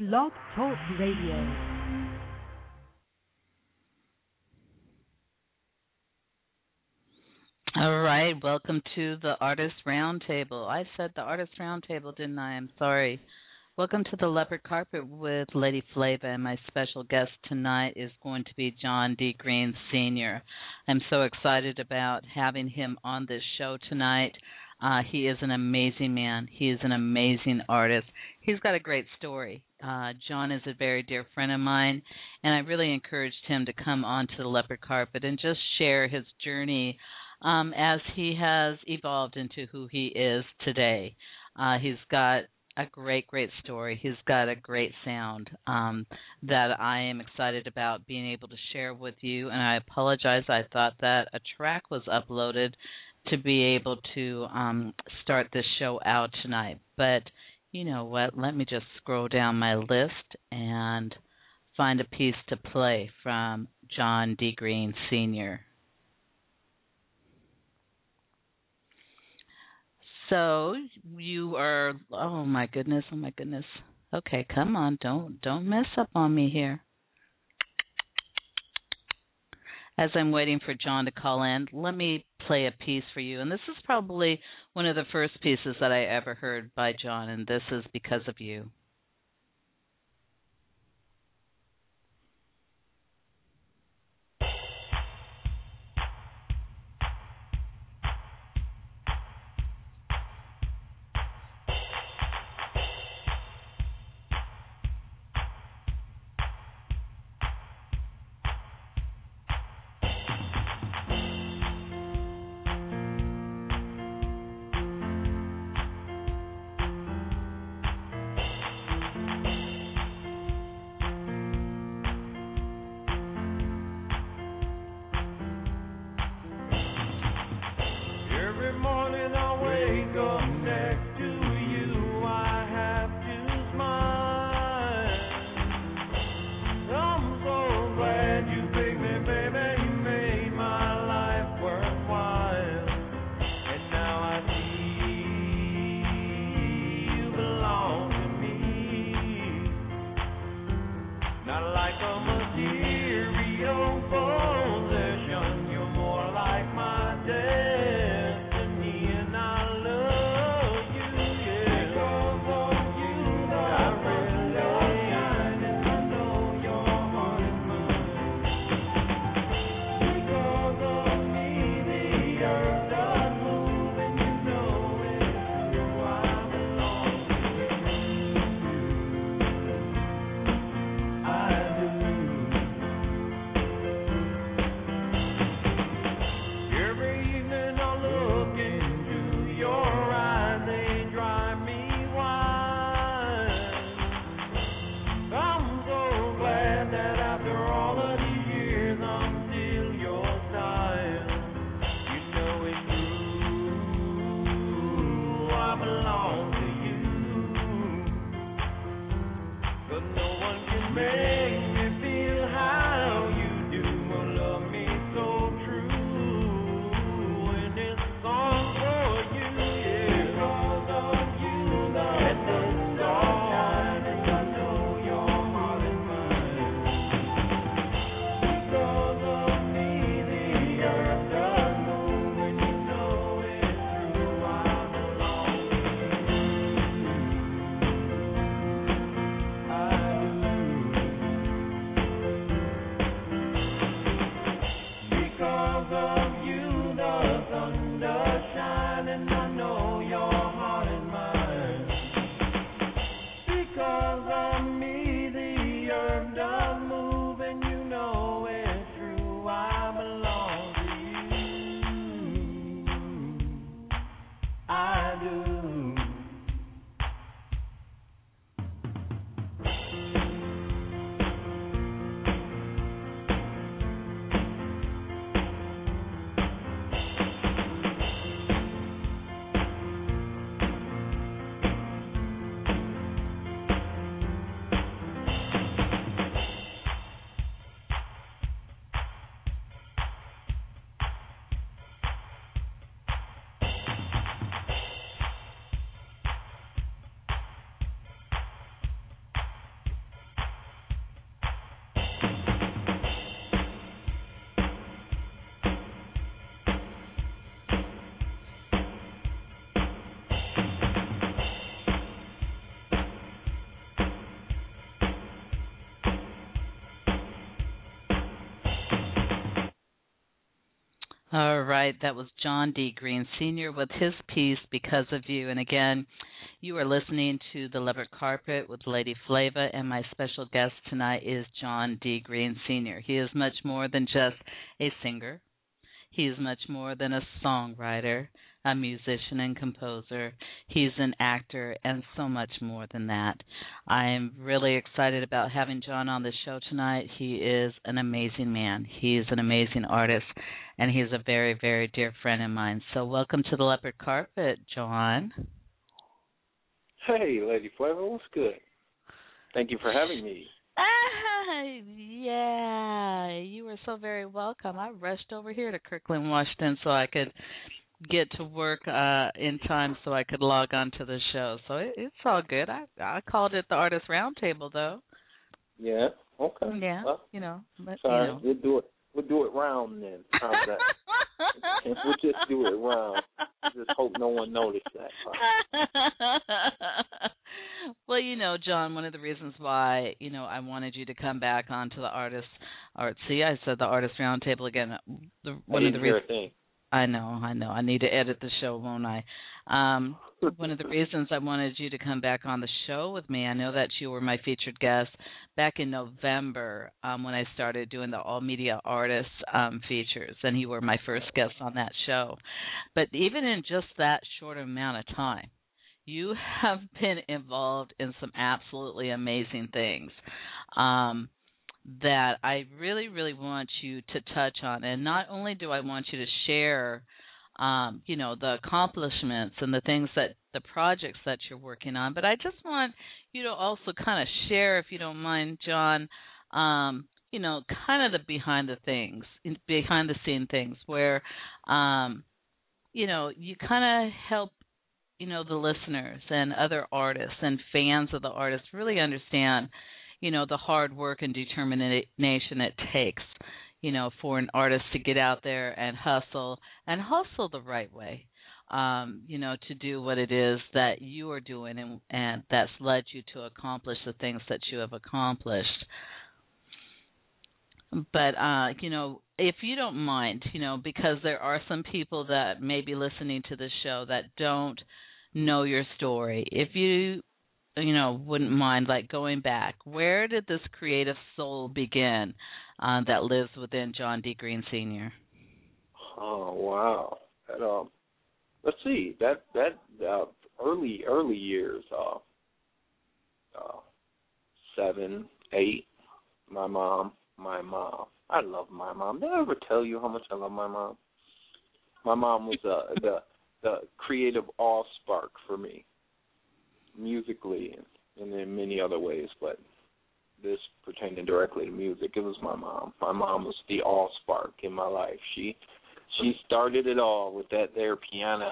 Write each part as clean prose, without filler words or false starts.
Blog Talk Radio. All right, welcome to the Artist Roundtable. I said the Artist Roundtable, didn't I? I'm sorry. Welcome to the Leopard Carpet with Lady Flava, and my special guest tonight is going to be John D. Green Sr. I'm so excited about having him on this show tonight. He is an amazing man. He is an amazing artist. He's got a great story. John is a very dear friend of mine, and I really encouraged him to come onto the Leopard Carpet and just share his journey as he has evolved into who he is today. He's got a great story. He's got a great sound that I am excited about being able to share with you. And I apologize. I thought that a track was uploaded to be able to start this show out tonight. But you know what? Let me just scroll down my list and find a piece to play from John D. Green Sr. So you are, oh my goodness. Okay, come on, don't mess up on me here. As I'm waiting for John to call in, let me play a piece for you. And this is probably one of the first pieces that I ever heard by John, and this is Because of You. All right, that was John D. Green Sr. with his piece, Because of You. And again, you are listening to The Leopard Carpet with Lady Flava, and my special guest tonight is John D. Green Sr. He is much more than just a singer. He is much more than a songwriter, a musician and composer. He's an actor and so much more than that. I am really excited about having John on the show tonight. He is an amazing man. He is an amazing artist, and he's a very, very dear friend of mine. So welcome to the Leopard Carpet, John. Hey, Lady Flava, what's good? Thank you for having me. Yeah, you are so very welcome. I rushed over here to Kirkland, Washington, so I could get to work in time so I could log on to the show. So it's all good. I called it the Artist Roundtable, though. Yeah. Okay. Yeah. Well, but sorry, we'll do it round then. How's that? If we just do it round, just hope no one noticed that. Well, John, one of the reasons why, I wanted you to come back onto the I said the Artist Roundtable again. One of the reasons. I know. I need to edit the show, won't I? One of the reasons I wanted you to come back on the show with me, I know that you were my featured guest back in November when I started doing the All Media Artists features, and you were my first guest on that show. But even in just that short amount of time, you have been involved in some absolutely amazing things that I really, really want you to touch on. And not only do I want you to share, the accomplishments and the things the projects that you're working on, but I just want you to also kind of share, if you don't mind, John, kind of the behind the scene things where, you kind of help, the listeners and other artists and fans of the artists really understand, the hard work and determination it takes, for an artist to get out there and hustle the right way, to do what it is that you are doing and that's led you to accomplish the things that you have accomplished. But, if you don't mind, because there are some people that may be listening to this show that don't know your story, if you wouldn't mind, going back, where did this creative soul begin that lives within John D. Green Sr.? Oh, wow. Let's see, that early years, 7, 8, my mom. I love my mom. Did I ever tell you how much I love my mom? My mom was the creative awe spark for me, musically and in many other ways, but this pertaining directly to music, it was my mom. My mom was the awe spark in my life. She started it all with that there piano.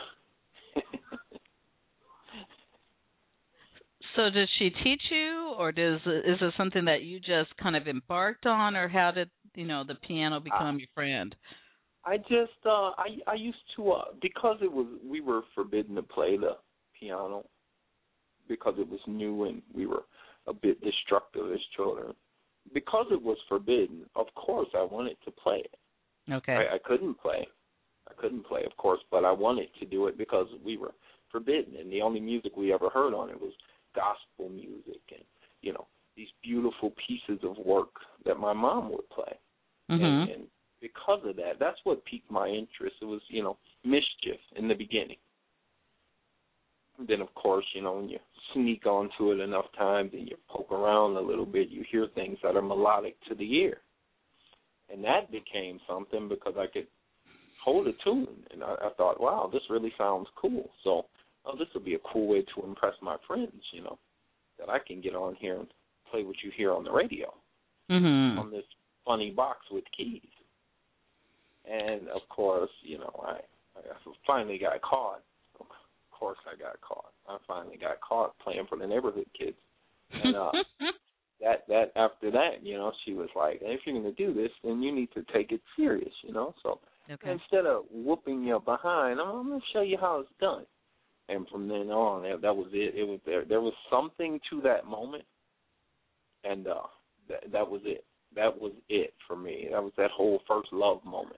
So did she teach you, or is it something that you just kind of embarked on, or how did the piano become your friend? I just I used to because we were forbidden to play the piano because it was new and we were a bit destructive as children. Because it was forbidden, of course I wanted to play it. Okay. I couldn't play, of course, but I wanted to do it because we were forbidden, and the only music we ever heard on it was gospel music and, these beautiful pieces of work that my mom would play. Mm-hmm. And because of that, that's what piqued my interest. It was, mischief in the beginning. And then, of course, when you sneak onto it enough times and you poke around a little bit, you hear things that are melodic to the ear. And that became something because I could hold a tune. And I thought, wow, this really sounds cool. So, this would be a cool way to impress my friends, that I can get on here and play what you hear on the radio on this funny box with keys. And, of course, I finally got caught. Of course I got caught. I finally got caught playing for the neighborhood kids. And that after that, she was like, if you're going to do this, then you need to take it serious, So okay. Instead of whooping you behind, I'm going to show you how it's done. And from then on, that was it. It was there was something to that moment, and that was it. That was it for me. That was that whole first love moment.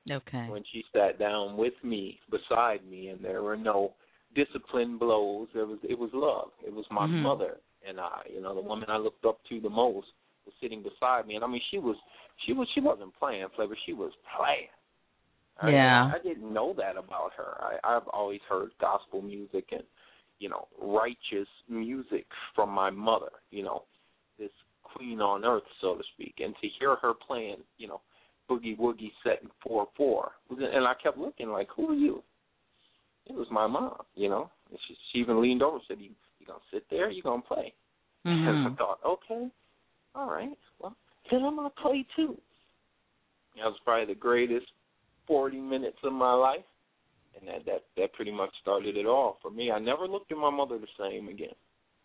Okay. When she sat down with me, beside me, and there were no discipline blows. It was love. It was my mother and I. You know, the woman I looked up to the most was sitting beside me, and I mean, she wasn't playing Flavor. She was playing. Yeah. I didn't know that about her. I've always heard gospel music and, you know, righteous music from my mother, you know, this queen on earth, so to speak. And to hear her playing, you know, Boogie Woogie set in 4/4, and I kept looking like, who are you? It was my mom, you know. And she even leaned over and said, you going to sit there or you going to play? And I thought, okay, all right, well, then I'm going to play too. That was probably the greatest 40 minutes of my life, and that pretty much started it all for me. I never looked at my mother the same again.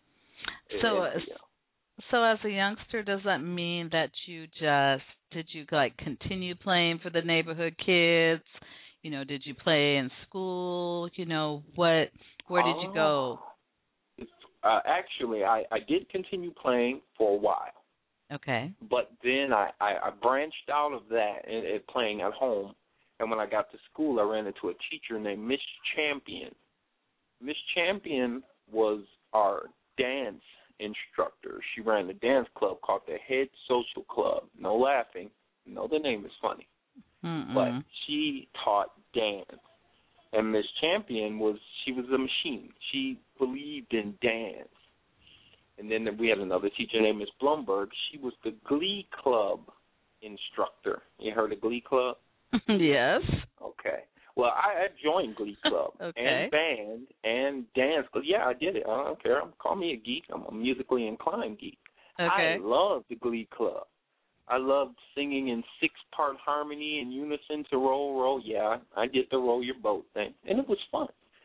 So as a youngster, does that mean that did you like continue playing for the neighborhood kids? You know, did you play in school? You know, where did you go? Actually, I did continue playing for a while. Okay. But then I branched out of that and playing at home. And when I got to school, I ran into a teacher named Miss Champion. Miss Champion was our dance instructor. She ran a dance club called the Head Social Club. No laughing. No, the name is funny. But she taught dance. And Miss Champion she was a machine. She believed in dance. And then we had another teacher named Miss Blumberg. She was the Glee Club instructor. You heard of Glee Club? Yes. Okay. Well, I joined Glee Club and band and dance. Yeah, I did it. I don't care. Call me a geek. I'm a musically inclined geek. Okay. I loved the Glee Club. I loved singing in 6-part harmony in unison to roll, roll. Yeah, I did the roll your boat thing, and it was fun.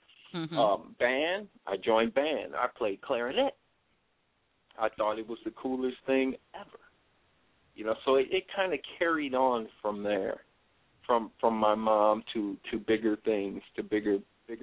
Band, I joined band. I played clarinet. I thought it was the coolest thing ever. You know, so it kind of carried on from there. From my mom to bigger things, to bigger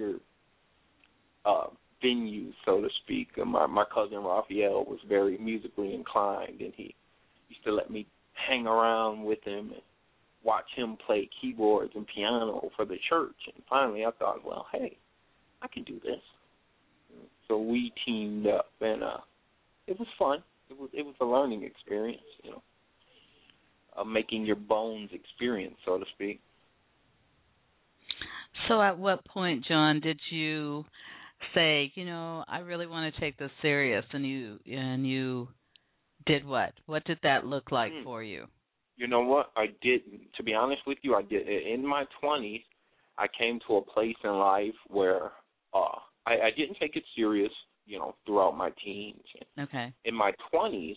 venues, so to speak. My cousin Raphael was very musically inclined, and he used to let me hang around with him and watch him play keyboards and piano for the church. And finally I thought, well, hey, I can do this. So we teamed up, and it was fun. It was a learning experience, you know. Making your bones experience, so to speak. So at what point, John, did you say, you know, I really want to take this serious, and you did what? What did that look like for you? You know what? I didn't. To be honest with you, I did. In my 20s, I came to a place in life where I didn't take it serious, you know, throughout my teens. Okay. In my 20s,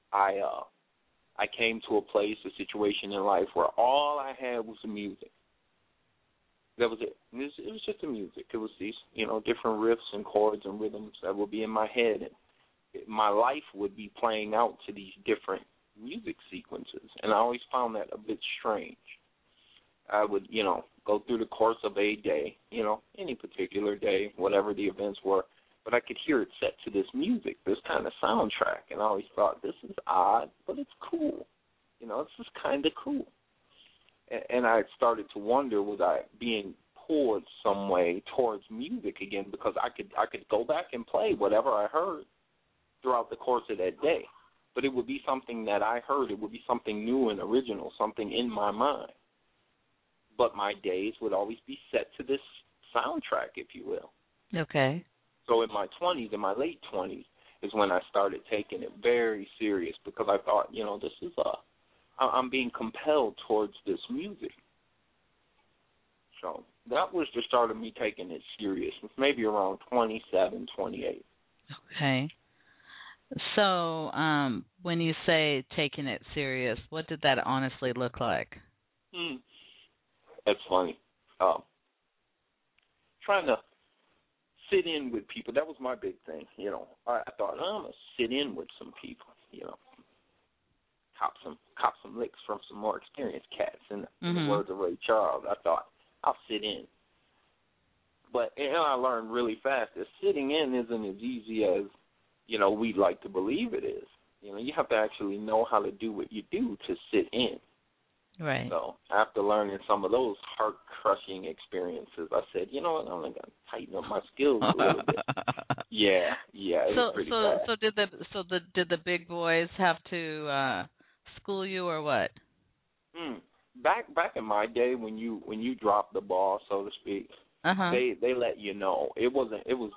I came to a situation in life where all I had was the music. That was it. It was just the music. It was these, you know, different riffs and chords and rhythms that would be in my head. And my life would be playing out to these different music sequences. And I always found that a bit strange. I would, you know, go through the course of a day, you know, any particular day, whatever the events were, but I could hear it set to this music, this kind of soundtrack, and I always thought, this is odd, but it's cool. You know, this is kind of cool. And I started to wonder, was I being pulled some way towards music again, because I could go back and play whatever I heard throughout the course of that day, but it would be something that I heard. It would be something new and original, something in my mind. But my days would always be set to this soundtrack, if you will. Okay. So in my 20s, in my late 20s, is when I started taking it very serious, because I thought, you know, this is I'm being compelled towards this music. So that was the start of me taking it serious. It's maybe around 27, 28. Okay. So when you say taking it serious, what did that honestly look like? That's funny. Trying to sit in with people. That was my big thing. You know, I thought, I'm going to sit in with some people, you know. Cop some licks from some more experienced cats. In the words of Ray Charles, I thought, I'll sit in. But I learned really fast that sitting in isn't as easy as, you know, we'd like to believe it is. You know, you have to actually know how to do what you do to sit in. Right. So after learning some of those heart-crushing experiences, I said, you know what, I'm going to tighten up my skills a little bit. Yeah, it was pretty bad. Did the big boys have to school you or what? Back in my day, when you dropped the ball, so to speak, they let you know. It was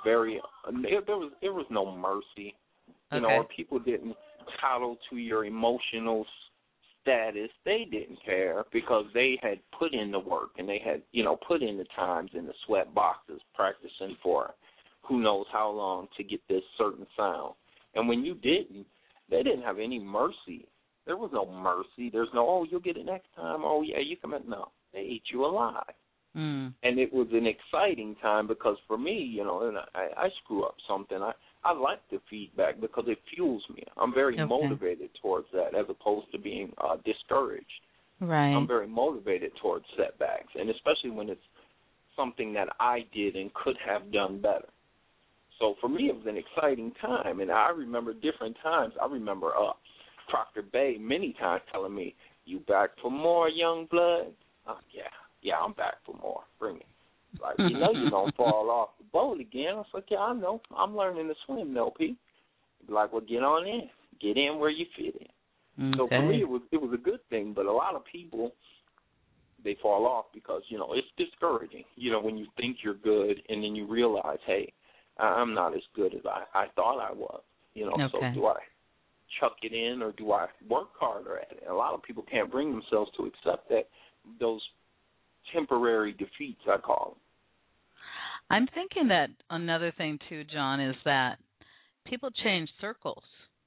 no mercy, you know, or people didn't coddle to your emotional status. They didn't care because they had put in the work and they had, you know, put in the times in the sweat boxes practicing for who knows how long to get this certain sound. And when you didn't, they didn't have any mercy. There was no mercy. There's no, oh, you'll get it next time. Oh, yeah, you come in. No, they ate you alive. And it was an exciting time because for me, you know, and I screw up something. I like the feedback because it fuels me. I'm very motivated towards that as opposed to being discouraged. Right. I'm very motivated towards setbacks, and especially when it's something that I did and could have done better. So for me, it was an exciting time, and I remember different times. I remember Proctor Bay many times telling me, "You back for more, young blood?" Yeah, I'm back for more. Bring it. Like, you know you're going to fall off the boat again. I was like, yeah, I know. I'm learning to swim, though, Pete. Like, well, get on in. Get in where you fit in. So for me, it was a good thing, but a lot of people, they fall off because, you know, it's discouraging. You know, when you think you're good and then you realize, hey, I'm not as good as I thought I was. You know, so do I chuck it in or do I work harder at it? A lot of people can't bring themselves to accept that those temporary defeats, I call them. I'm thinking that another thing, too, John, is that people change circles.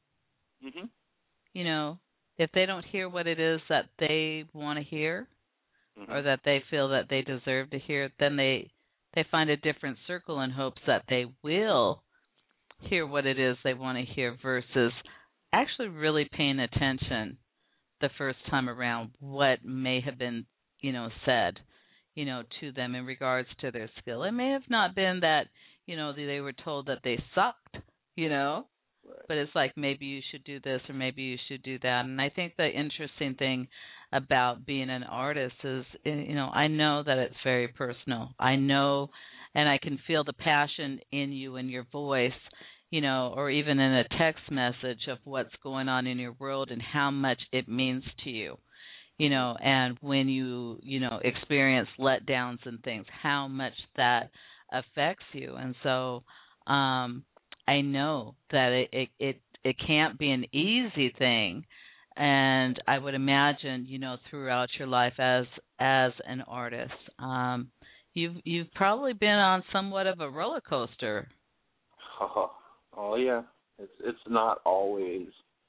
You know, if they don't hear what it is that they want to hear or that they feel that they deserve to hear, then they find a different circle in hopes that they will hear what it is they want to hear versus actually really paying attention the first time around what may have been, you know, said, you know, to them in regards to their skill. It may have not been that, you know, they were told that they sucked, you know, but it's like maybe you should do this or maybe you should do that. And I think the interesting thing about being an artist is, you know, I know that it's very personal. I know and I can feel the passion in you and your voice, you know, or even in a text message of what's going on in your world and how much it means to you. You know, and when you know, experience letdowns and things, how much that affects you. And so I know that it can't be an easy thing. And I would imagine, you know, throughout your life as an artist, you've probably been on somewhat of a roller coaster. Oh yeah, it's not always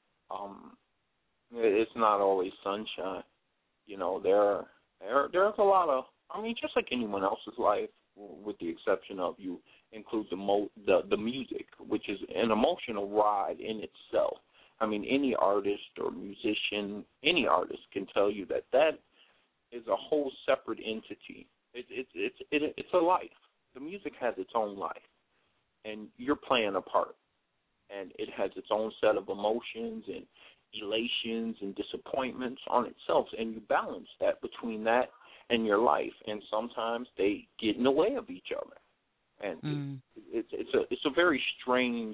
sunshine. You know, there's a lot of, I mean, just like anyone else's life, with the exception of you include the music, which is an emotional ride in itself. I mean, any artist or musician, any artist can tell you that is a whole separate entity. It's a life. The music has its own life, and you're playing a part, and it has its own set of emotions and elations and disappointments on itself, and you balance that between that and your life, and sometimes they get in the way of each other, and it's a very strange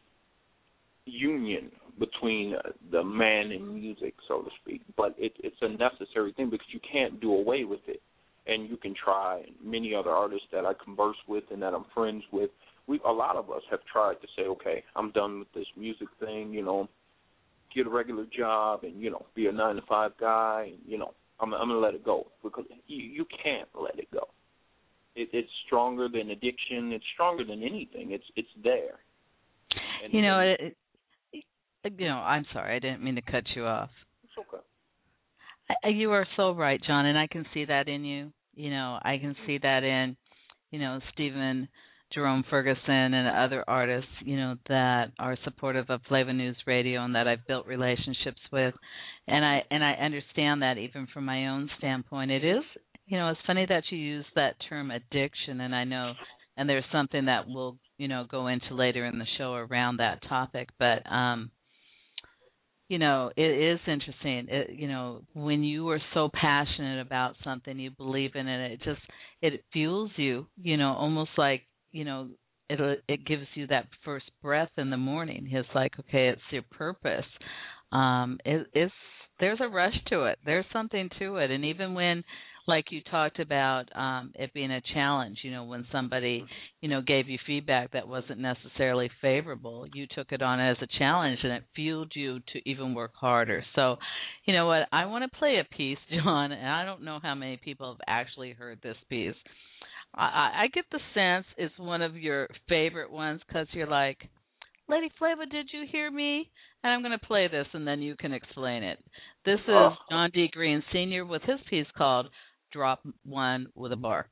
union between the man and music, so to speak, but it's a necessary thing because you can't do away with it, and you can try. Many other artists that I converse with and that I'm friends with, a lot of us have tried to say, okay, I'm done with this music thing, you know, get a regular job and, you know, be a 9-to-5 guy, and, you know, I'm going to let it go because you can't let it go. It's stronger than addiction. It's stronger than anything. It's there. And, you know, I'm sorry. I didn't mean to cut you off. It's okay. You are so right, John, and I can see that in you. You know, I can see that in, you know, Stephen Jerome Ferguson and other artists, you know, that are supportive of Flava News Radio and that I've built relationships with. And I understand that even from my own standpoint. It is, you know, it's funny that you use that term addiction, and I know, and there's something that we'll, you know, go into later in the show around that topic. But it is interesting. When you are so passionate about something, you believe in it, it fuels you. Almost like it gives you that first breath in the morning. It's like, okay, it's your purpose. It's there's a rush to it. There's something to it, and even when, like you talked about, it being a challenge, when somebody, gave you feedback that wasn't necessarily favorable, you took it on as a challenge, and it fueled you to even work harder. So, you know what? I want to play a piece, John, and I don't know how many people have actually heard this piece. I get the sense it's one of your favorite ones because you're like, Lady Flava, did you hear me? And I'm going to play this, and then you can explain it. This is John D. Green Sr. with his piece called Drop One with a Bark.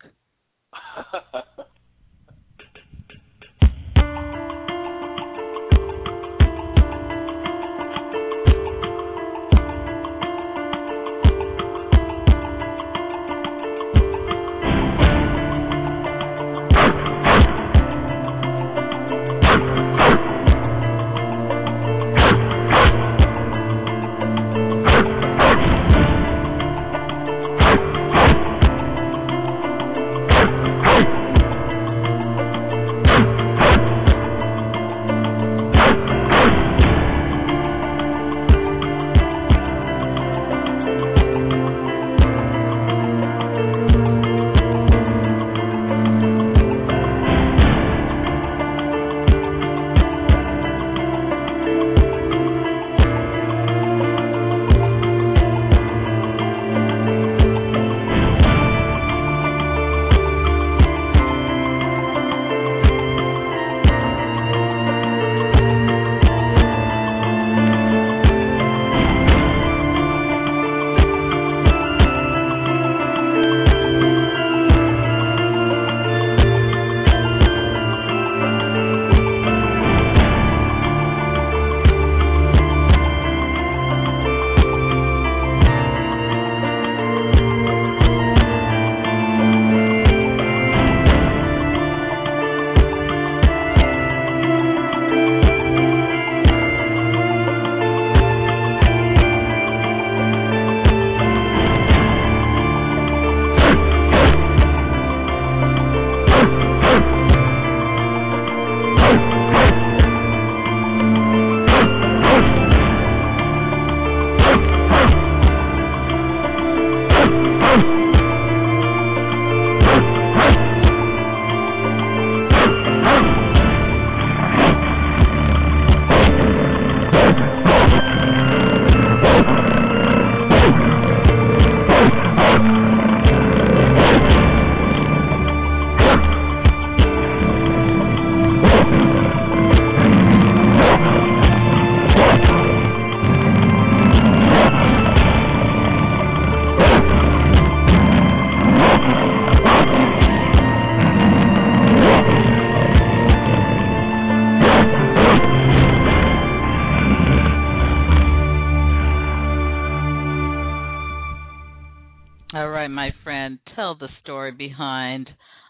Tell the story behind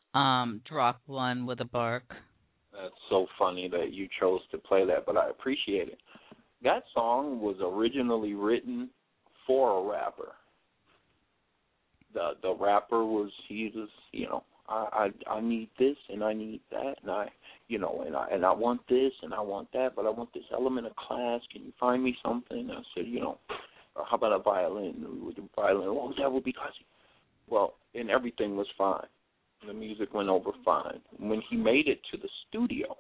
Drop One with a Bark. That's so funny that you chose to play that, but I appreciate it. That song was originally written for a rapper. The rapper was, I need this and I need that and I want this and I want that, but I want this element of class. Can you find me something? I said, how about a violin? We would do violin. Oh, that would be classy. Well, and everything was fine. The music went over fine. When he made it to the studio,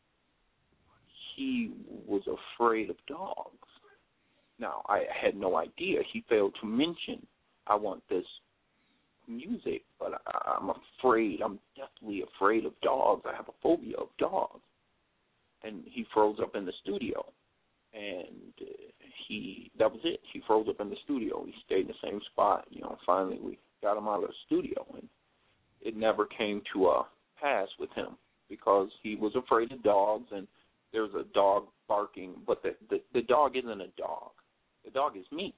he was afraid of dogs. Now, I had no idea. He failed to mention, I want this music, but I'm afraid. I'm deathly afraid of dogs. I have a phobia of dogs. And he froze up in the studio. And that was it. He froze up in the studio. He stayed in the same spot. Finally we got him out of the studio, and it never came to a pass with him because he was afraid of dogs, and there's a dog barking, but the dog isn't a dog. The dog is me.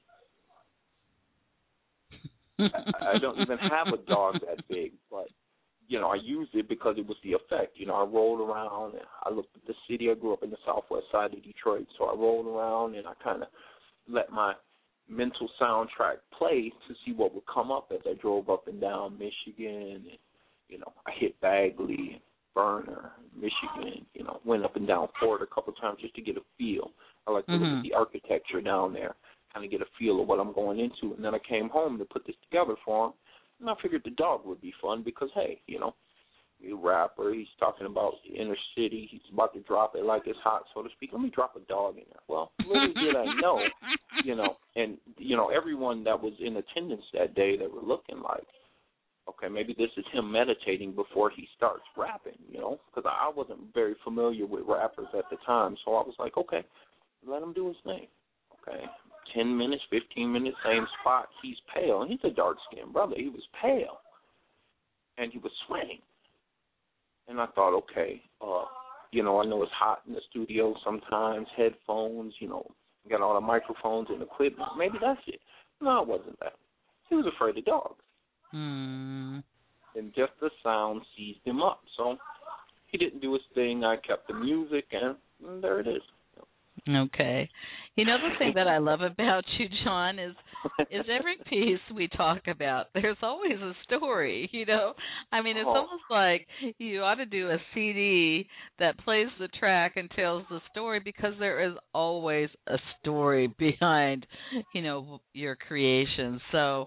I don't even have a dog that big, but, I used it because it was the effect. I rolled around, and I looked at the city. I grew up in the southwest side of Detroit, so I rolled around, and I kind of let my mental soundtrack play to see what would come up as I drove up and down Michigan. And, you know, I hit Bagley, Berner, Michigan, you know, went up and down Fort a couple of times just to get a feel. I like to look at the architecture down there, kind of get a feel of what I'm going into. And then I came home to put this together for him, and I figured the dog would be fun because, hey, you know, he's a rapper, he's talking about the inner city, he's about to drop it like it's hot, so to speak. Let me drop a dog in there. Well, little did I know, you know, and, you know, everyone that was in attendance that day, they were looking like, okay, maybe this is him meditating before he starts rapping, you know, because I wasn't very familiar with rappers at the time, so I was like, okay, let him do his thing. Okay, 10 minutes, 15 minutes, same spot. He's pale, and he's a dark-skinned brother. He was pale, and he was sweating. And I thought, okay, you know, I know it's hot in the studio sometimes, headphones, you know, got all the microphones and equipment. Maybe that's it. No, it wasn't that. He was afraid of dogs. And just the sound seized him up. So he didn't do his thing. I kept the music, and there it is. Okay. You know, the thing that I love about you, John, is every piece we talk about, there's always a story, you know. I mean, it's almost like you ought to do a CD that plays the track and tells the story, because there is always a story behind, you know, your creation. So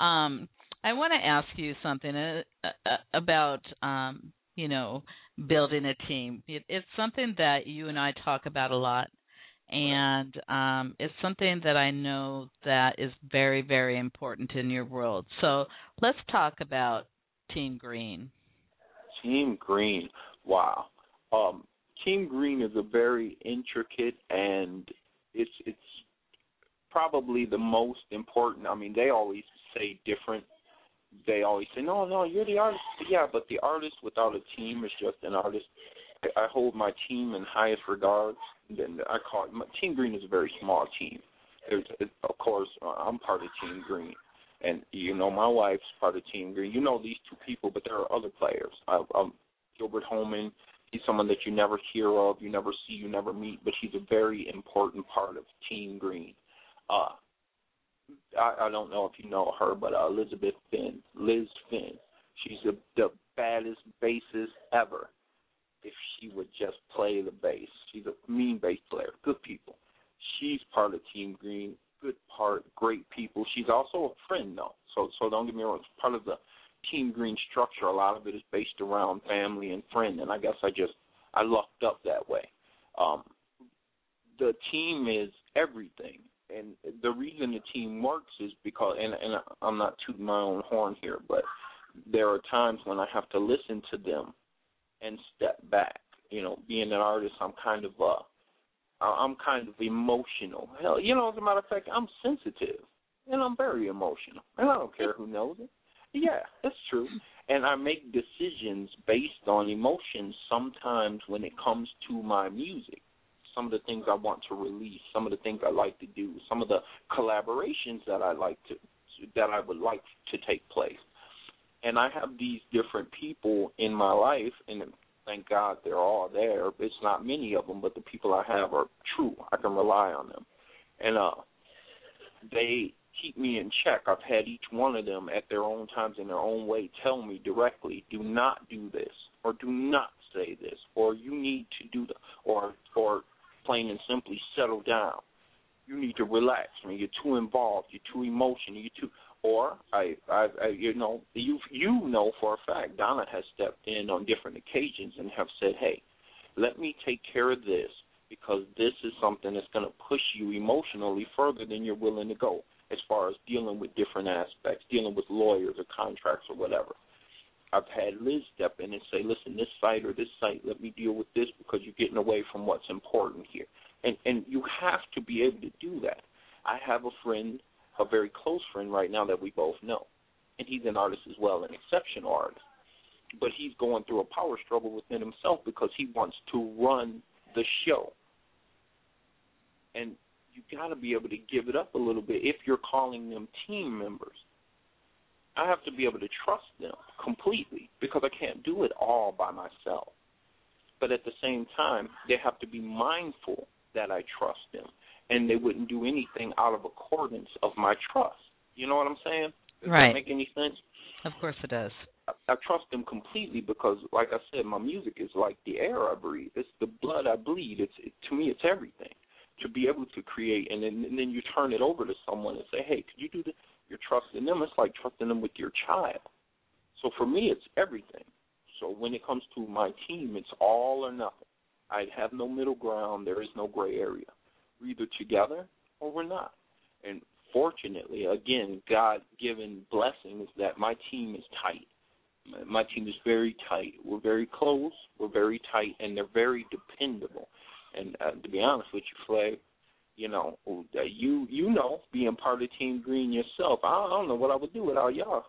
I want to ask you something about, you know, building a team. It's something that you and I talk about a lot. And it's something that I know that is very, very important in your world. So let's talk about Team Green. Team Green, wow. Team Green is a very intricate, and it's probably the most important. I mean, they always say different. They always say, no, you're the artist. Yeah, but the artist without a team is just an artist. I hold my team in highest regards. Then I call it, Team Green is a very small team. Of course, I'm part of Team Green, and you know my wife's part of Team Green. You know these two people, but there are other players. Gilbert Holman, he's someone that you never hear of, you never see, you never meet, but he's a very important part of Team Green. I don't know if you know her, but Liz Finn, she's the baddest bassist ever. If she would just play the bass. She's a mean bass player, good people. She's part of Team Green, good part, great people. She's also a friend, though, so don't get me wrong. It's part of the Team Green structure. A lot of it is based around family and friend, and I guess I lucked up that way. The team is everything, and the reason the team works is because, and I'm not tooting my own horn here, but there are times when I have to listen to them and step back. You know, being an artist, I'm kind of emotional. Hell, you know, as a matter of fact, I'm sensitive, and I'm very emotional, and I don't care who knows it. Yeah, that's true. And I make decisions based on emotions sometimes when it comes to my music. Some of the things I want to release, some of the things I like to do, some of the collaborations that I would like to take place. And I have these different people in my life, and thank God they're all there. It's not many of them, but the people I have are true. I can rely on them. And they keep me in check. I've had each one of them at their own times in their own way tell me directly, do not do this, or do not say this, or you need to do that, or plain and simply settle down. You need to relax. I mean, you're too involved. You're too emotional. You're too... Or you know for a fact, Donna has stepped in on different occasions and have said, hey, let me take care of this, because this is something that's going to push you emotionally further than you're willing to go as far as dealing with different aspects, dealing with lawyers or contracts or whatever. I've had Liz step in and say, listen, this site, let me deal with this because you're getting away from what's important here. And you have to be able to do that. I have a friend, a very close friend right now that we both know, and he's an artist as well, an exceptional artist. But he's going through a power struggle within himself because he wants to run the show. And you got to be able to give it up a little bit if you're calling them team members. I have to be able to trust them completely because I can't do it all by myself. But at the same time, they have to be mindful that I trust them and they wouldn't do anything out of accordance of my trust. You know what I'm saying? Does Right. that make any sense? Of course it does. I trust them completely because, like I said, my music is like the air I breathe. It's the blood I bleed. To me, it's everything. To be able to create, and then you turn it over to someone and say, hey, could you do this? You're trusting them. It's like trusting them with your child. So for me, it's everything. So when it comes to my team, it's all or nothing. I have no middle ground. There is no gray area. We're either together or we're not. And fortunately, again, God-given blessing is that my team is tight. My team is very tight. We're very close. We're very tight, and they're very dependable. And to be honest with you, Flav, you know, being part of Team Green yourself, I don't know what I would do without y'all.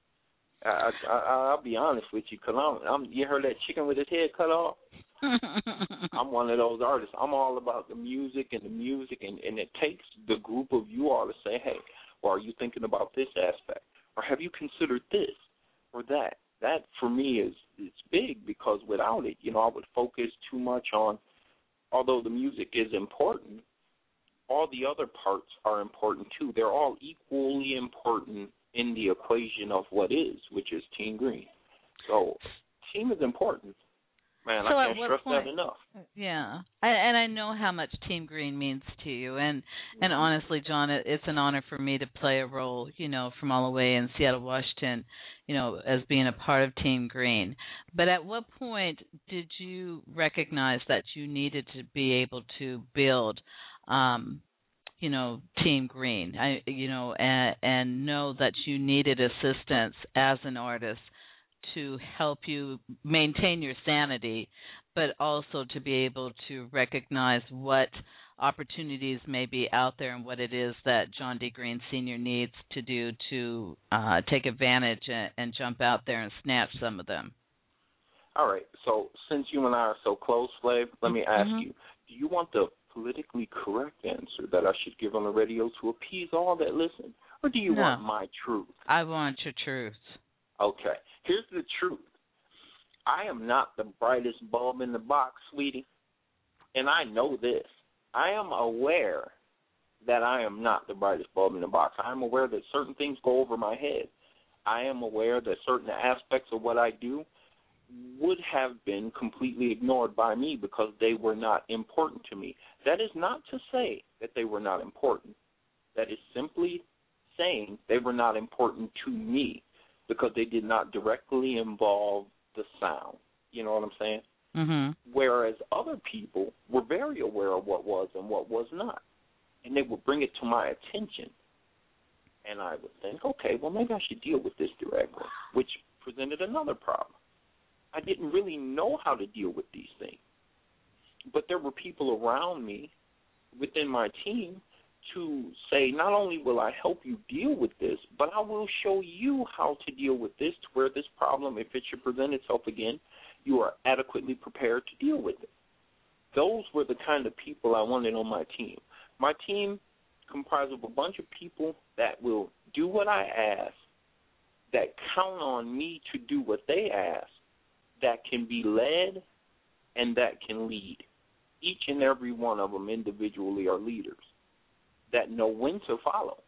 I'll be honest with you, because you heard that chicken with his head cut off? I'm one of those artists. I'm all about the music, and it takes the group of you all to say, hey, well, are you thinking about this aspect? Or have you considered this or that? That, for me, it's big, because without it, you know, I would focus too much on, although the music is important, all the other parts are important, too. They're all equally important in the equation of what is, which is Team Green. So team is important. Man, so I can't stress that enough. Yeah, and I know how much Team Green means to you, and honestly, John, it's an honor for me to play a role, you know, from all the way in Seattle, Washington, you know, as being a part of Team Green. But at what point did you recognize that you needed to be able to build, you know, Team Green, and know that you needed assistance as an artist to help you maintain your sanity, but also to be able to recognize what opportunities may be out there and what it is that John D. Green Sr. needs to do to take advantage and jump out there and snatch some of them? All right. So since you and I are so close, Flav, let me ask you, do you want the politically correct answer that I should give on the radio to appease all that listen, or do you want my truth? I want your truth. Okay. Here's the truth. I am not the brightest bulb in the box, sweetie, and I know this. I am aware that I am not the brightest bulb in the box. I am aware that certain things go over my head. I am aware that certain aspects of what I do would have been completely ignored by me because they were not important to me. That is not to say that they were not important. That is simply saying they were not important to me, because they did not directly involve the sound. You know what I'm saying? Mm-hmm. Whereas other people were very aware of what was and what was not. And they would bring it to my attention. And I would think, okay, well, maybe I should deal with this directly, which presented another problem. I didn't really know how to deal with these things. But there were people around me within my team to say, not only will I help you deal with this, but I will show you how to deal with this, to where this problem, if it should present itself again, you are adequately prepared to deal with it. Those were the kind of people I wanted on my team. My team comprised of a bunch of people that will do what I ask, that count on me to do what they ask, that can be led, and that can lead. Each and every one of them individually are leaders that know when to follow.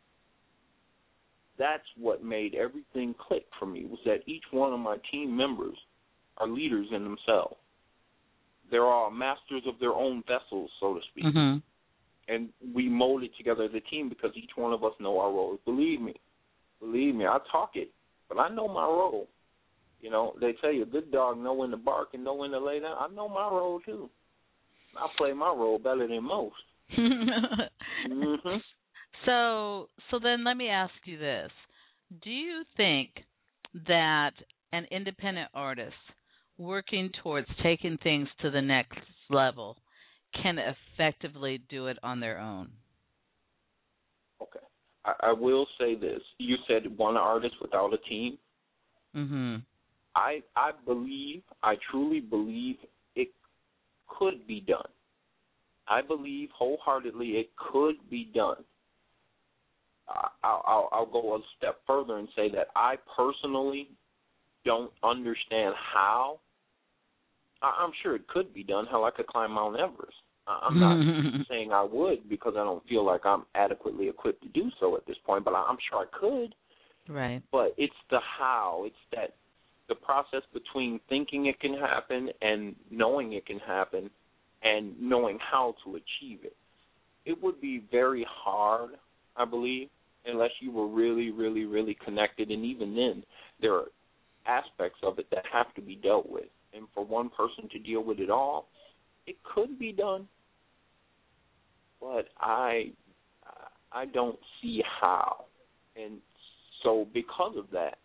That's what made everything click for me, was that each one of my team members are leaders in themselves. They're all masters of their own vessels, so to speak. Mm-hmm. And we molded together as a team because each one of us know our roles. Believe me, I talk it, but I know my role. You know, they tell you a good dog know when to bark and know when to lay down. I know my role, too. I play my role better than most. Mm-hmm. So then let me ask you this. Do you think that an independent artist working towards taking things to the next level can effectively do it on their own? Okay. I will say this. You said one artist without a team. Mm-hmm. I truly believe it could be done. I believe wholeheartedly it could be done. I'll go a step further and say that I personally don't understand how. I'm sure it could be done. Hell, I could climb Mount Everest. I'm not saying I would because I don't feel like I'm adequately equipped to do so at this point, but I'm sure I could. Right. But it's the how. It's that the process between thinking it can happen and knowing it can happen and knowing how to achieve it. It would be very hard, I believe, unless you were really, really, really connected. And even then, there are aspects of it that have to be dealt with. And for one person to deal with it all, it could be done. But I don't see how. And so because of that,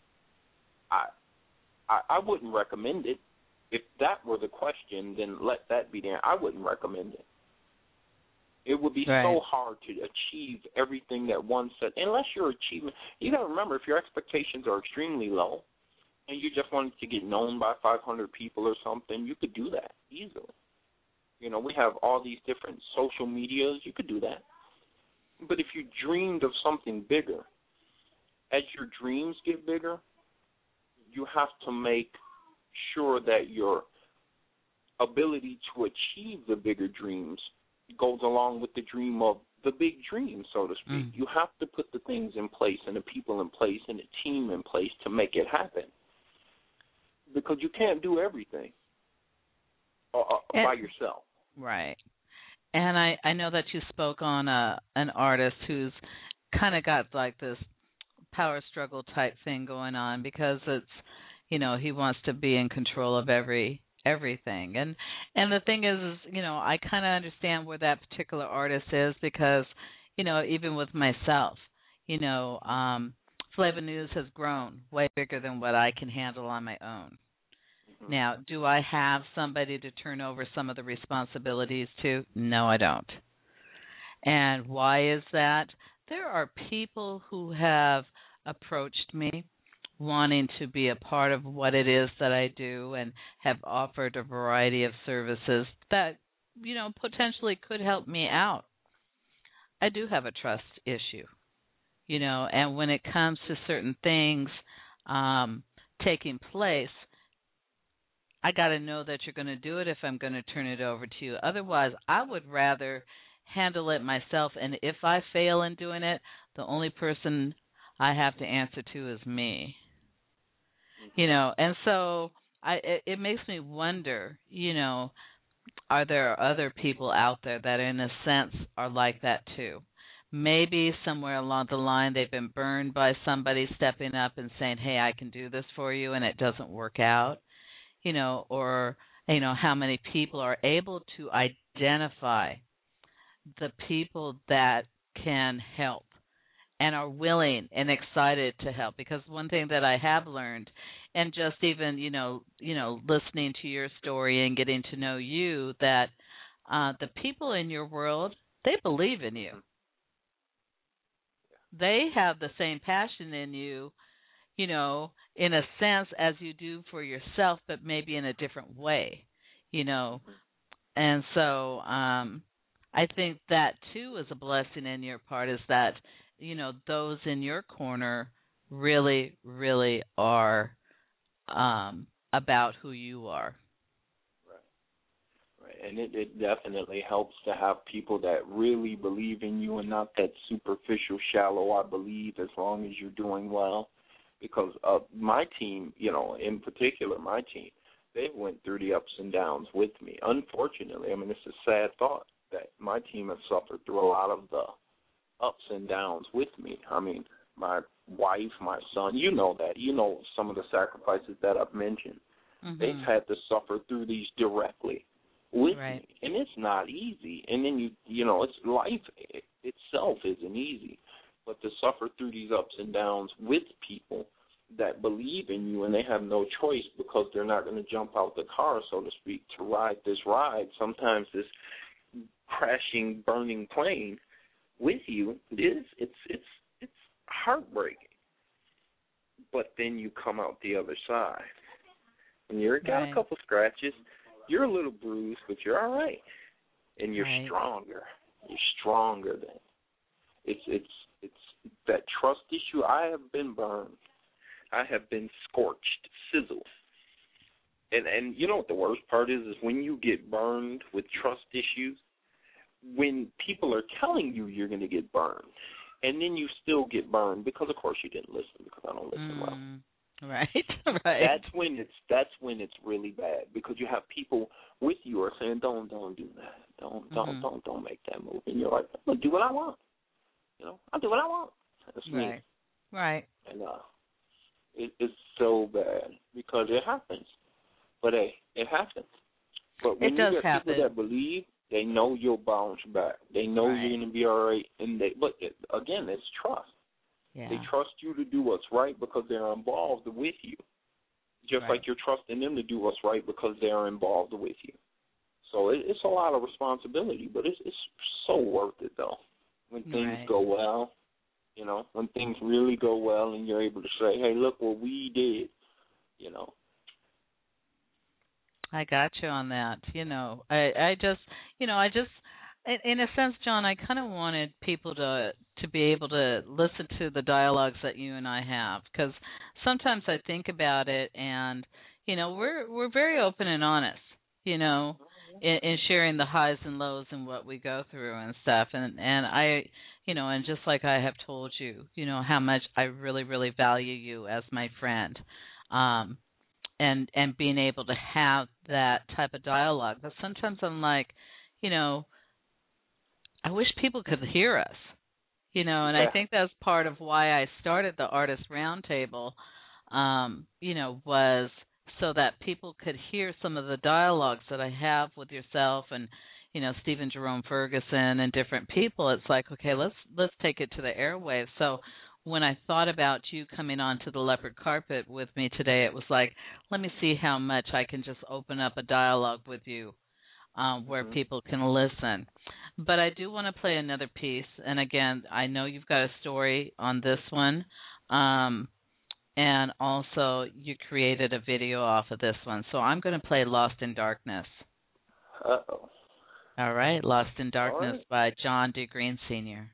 I wouldn't recommend it. If that were the question, then let that be there. I wouldn't recommend it. It would be so hard to achieve everything that one said. Unless you're achieving, you got to remember, if your expectations are extremely low and you just wanted to get known by 500 people or something, you could do that easily. You know, we have all these different social medias. You could do that. But if you dreamed of something bigger, as your dreams get bigger, you have to make sure that your ability to achieve the bigger dreams goes along with the dream of the big dream, so to speak. You have to put the things in place and the people in place and the team in place to make it happen. Because you can't do everything by yourself. Right. And I know that you spoke on an artist who's kind of got like this power struggle type thing going on because it's, you know, he wants to be in control of everything. And the thing is, you know, I kind of understand where that particular artist is because, you know, even with myself, you know, Flava News has grown way bigger than what I can handle on my own. Now, do I have somebody to turn over some of the responsibilities to? No, I don't. And why is that? There are people who have approached me wanting to be a part of what it is that I do and have offered a variety of services that, you know, potentially could help me out. I do have a trust issue, you know, and when it comes to certain things taking place, I got to know that you're going to do it if I'm going to turn it over to you. Otherwise, I would rather handle it myself, and if I fail in doing it, the only person I have to answer to is me. You know, and so it makes me wonder, you know, are there other people out there that in a sense are like that too? Maybe somewhere along the line they've been burned by somebody stepping up and saying, hey, I can do this for you, and it doesn't work out. You know, or, you know, how many people are able to identify the people that can help and are willing and excited to help. Because one thing that I have learned, and just even, you know, listening to your story and getting to know you, that the people in your world, they believe in you. They have the same passion in you, you know, in a sense as you do for yourself, but maybe in a different way, you know. And so I think that, too, is a blessing in your part, is that, you know, those in your corner really, really are about who you are. Right. And it definitely helps to have people that really believe in you and not that superficial, shallow, I believe, as long as you're doing well. Because my team, you know, in particular my team, they went through the ups and downs with me. Unfortunately, I mean, it's a sad thought that my team has suffered through a lot of the ups and downs with me. I mean, my wife, my son, you know that. You know some of the sacrifices that I've mentioned. They've had to suffer through these directly with me. And it's not easy. And then, you know, it's life itself isn't easy. But to suffer through these ups and downs with people that believe in you and they have no choice because they're not going to jump out the car, so to speak, to ride this ride, sometimes this crashing, burning plane with you, it's heartbreaking. But then you come out the other side. And you've got a couple scratches. You're a little bruised, but you're all right. And you're stronger. You're stronger then. It's that trust issue. I have been burned. I have been scorched, sizzled. And you know what the worst part is when you get burned with trust issues, when people are telling you you're going to get burned, and then you still get burned because, of course, you didn't listen because I don't listen well. Right, right. That's when it's really bad because you have people with you who are saying, don't do that, don't make that move, and you're like, I'm gonna do what I want, I'll do what I want. That's me. Right. And it's so bad because it happens. But hey, it happens. But when you get people that believe, they know you'll bounce back. They know you're going to be all right. But again, it's trust. Yeah. They trust you to do what's right because they're involved with you. Just like you're trusting them to do what's right because they're involved with you. So it's a lot of responsibility, but it's so worth it, though, when things go well. When things really go well and you're able to say, hey, look what we did, I got you on that. I just, in a sense, John, I kind of wanted people to be able to listen to the dialogues that you and I have, because sometimes I think about it, and we're very open and honest, in sharing the highs and lows and what we go through and stuff, and I, and just like I have told you, how much I really, really value you as my friend. And being able to have that type of dialogue. But sometimes I'm like, I wish people could hear us, and I think that's part of why I started the Artist Roundtable, was so that people could hear some of the dialogues that I have with yourself and, Stephen Jerome Ferguson and different people. It's like, okay, let's take it to the airwaves. So when I thought about you coming onto the leopard carpet with me today, it was like, let me see how much I can just open up a dialogue with you where people can listen. But I do want to play another piece. And again, I know you've got a story on this one. And also you created a video off of this one. So I'm going to play Lost in Darkness. Uh-oh. All right, Lost in Darkness by John D. Green Sr.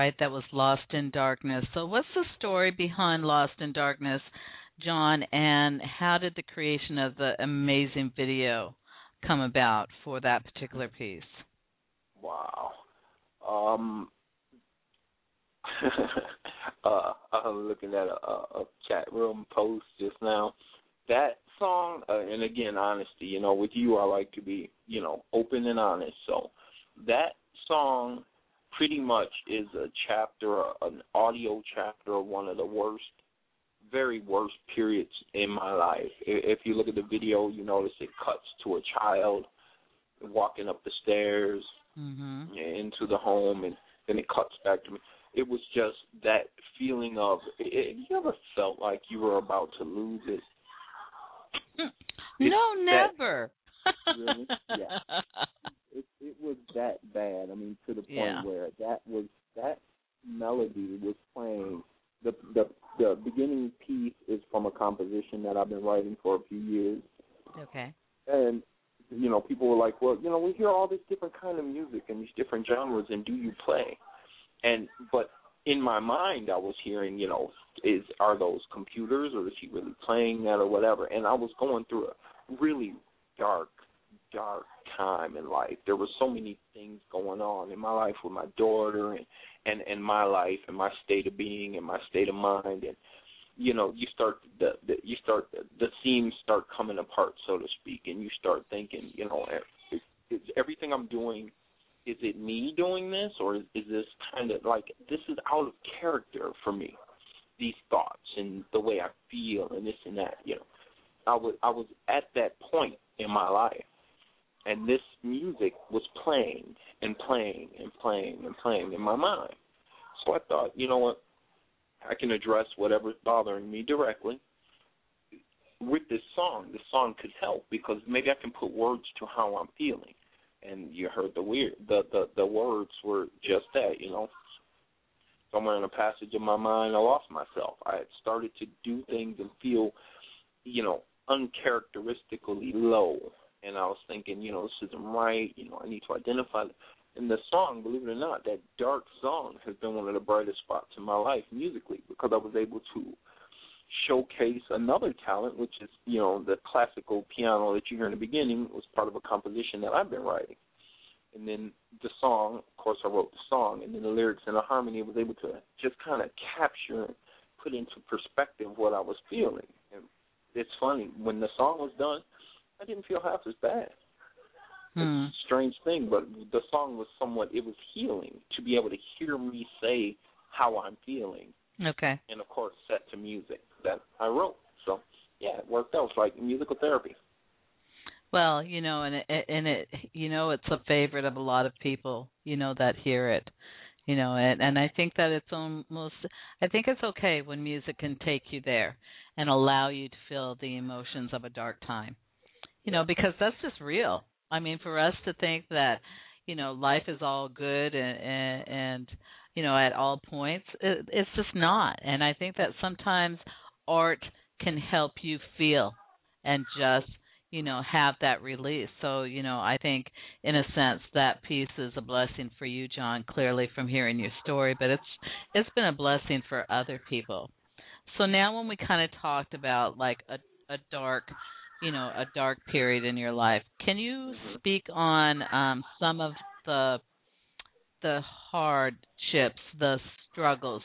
right? That was Lost in Darkness. So what's the story behind Lost in Darkness, John, and how did the creation of the amazing video come about for that particular piece? Wow. I was looking at a chat room post just now. That song, and again, honesty, with you I like to be, open and honest. So that song pretty much is a chapter, an audio chapter of one of the very worst periods in my life. If you look at the video, you notice it cuts to a child walking up the stairs into the home, and then it cuts back to me. It was just that feeling of, you ever felt like you were about to lose it? No, never. Really? Yeah. It was that bad. I mean, to the point where that melody was playing. The beginning piece is from a composition that I've been writing for a few years. Okay. And, people were like, well, we hear all this different kind of music and these different genres, and do you play? But in my mind, I was hearing, are those computers, or is he really playing that, or whatever? And I was going through a really dark time in life. There were so many things going on in my life with my daughter, and my life, and my state of being, and my state of mind, and the seams start coming apart, so to speak, and you start thinking, is everything I'm doing, is it me doing this, or is this kind of like, this is out of character for me, these thoughts and the way I feel and this and that, I was at that point in my life, and this music was playing and playing and playing and playing in my mind. So I thought, you know what, I can address whatever's bothering me directly with this song. This song could help, because maybe I can put words to how I'm feeling. And you heard the words were just that, Somewhere in a passage of my mind, I lost myself. I had started to do things and feel, uncharacteristically low. And I was thinking, this isn't right. I need to identify it. And the song, believe it or not, that dark song has been one of the brightest spots in my life musically, because I was able to showcase another talent, which is, the classical piano that you hear in the beginning was part of a composition that I've been writing. And then the song, of course, I wrote the song, and then the lyrics and the harmony, I was able to just kind of capture and put into perspective what I was feeling. And it's funny, when the song was done, I didn't feel half as bad. It's a strange thing, but the song was it was healing to be able to hear me say how I'm feeling. Okay. And, of course, set to music that I wrote. So, yeah, it worked out. It's like musical therapy. Well, and it's a favorite of a lot of people, that hear it, and I think that I think it's okay when music can take you there and allow you to feel the emotions of a dark time, because that's just real. I mean, for us to think that, life is all good and at all points, it's just not. And I think that sometimes art can help you feel and just, have that release. So, I think in a sense that piece is a blessing for you, John, clearly from hearing your story, but it's been a blessing for other people. So now when we kind of talked about like a dark period in your life, can you speak on some of the hardships, the struggles,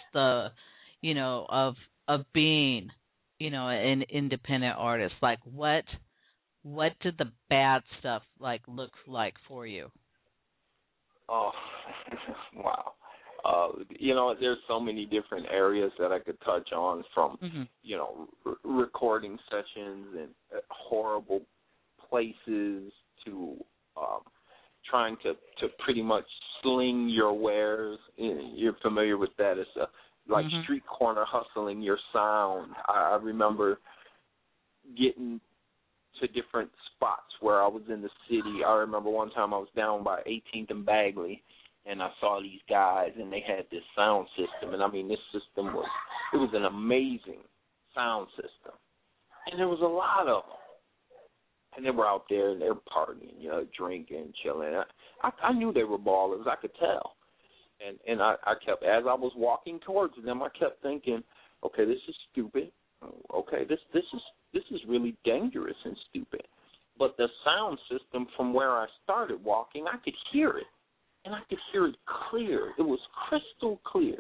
of being, an independent artist? Like what did the bad stuff look like for you? Oh, wow. There's so many different areas that I could touch on, from, recording sessions and horrible places to trying to pretty much sling your wares. You're familiar with that. It's like street corner hustling your sound. I remember getting to different spots where I was in the city. I remember one time I was down by 18th and Bagley, and I saw these guys, and they had this sound system. And, I mean, this system it was an amazing sound system. And there was a lot of them. And they were out there, and they were partying, drinking, chilling. I knew they were ballers. I could tell. And I kept, as I was walking towards them, I kept thinking, okay, this is stupid. Okay, this is really dangerous and stupid. But the sound system from where I started walking, I could hear it. And I could hear it clear. It was crystal clear.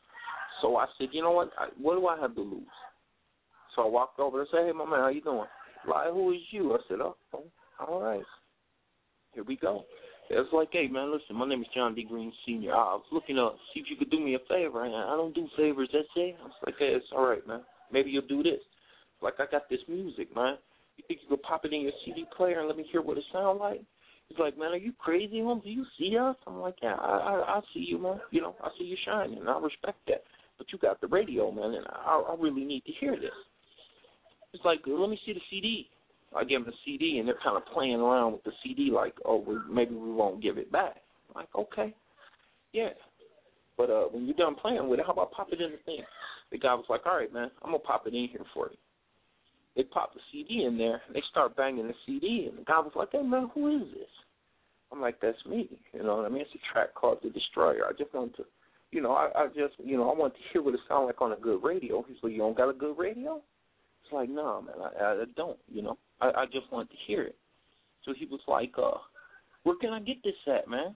So I said, you know what do I have to lose? So I walked over and said, hey, my man, how you doing? Like, who is you? I said, oh, all right. Here we go. It was like, hey, man, listen, my name is John D. Green Sr. I was looking to see if you could do me a favor. I don't do favors, that's it. I was like, hey, it's all right, man. Maybe you'll do this. Like, I got this music, man. You think you could pop it in your CD player and let me hear what it sounds like? He's like, man, are you crazy, home? Do you see us? I'm like, yeah, I see you, man. You know, I see you shining, and I respect that. But you got the radio, man, and I really need to hear this. It's like, let me see the CD. I give them the CD, and they're kind of playing around with the CD like, oh, maybe we won't give it back. I'm like, okay, yeah. But when you're done playing with it, how about pop it in the thing? The guy was like, all right, man, I'm going to pop it in here for you. They pop the CD in there, and they start banging the CD, and the guy was like, hey, man, who is this? I'm like, that's me. You know what I mean? It's a track called The Destroyer. I just wanted to, I wanted to hear what it sounded like on a good radio. He's like, you don't got a good radio? It's like, no, man, I don't, I just wanted to hear it. So he was like, where can I get this at, man?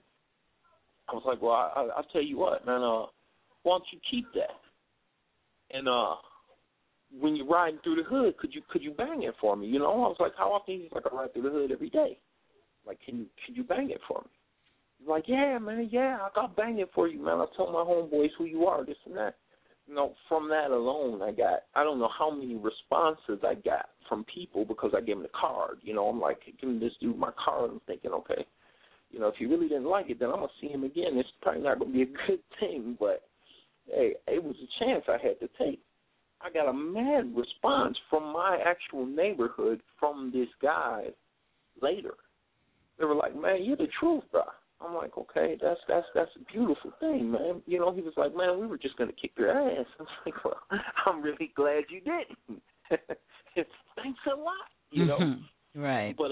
I was like, well, I'll tell you what, man, why don't you keep that? And when you're riding through the hood, could you bang it for me? I was like, how often? He's like, I ride through the hood every day. Like, can you bang it for me? He's like, yeah, man, yeah, I'll bang it for you, man. I'll tell my homeboys who you are, this and that. From that alone, I don't know how many responses I got from people because I gave him the card. I'm like, giving this dude my card. I'm thinking, okay, if he really didn't like it, then I'm going to see him again. It's probably not going to be a good thing, but, hey, it was a chance I had to take. I got a mad response from my actual neighborhood from this guy later. They were like, man, you're the truth, bro. I'm like, okay, that's a beautiful thing, man. He was like, man, we were just going to kick your ass. I was like, well, I'm really glad you didn't. Thanks a lot, Mm-hmm. Right. But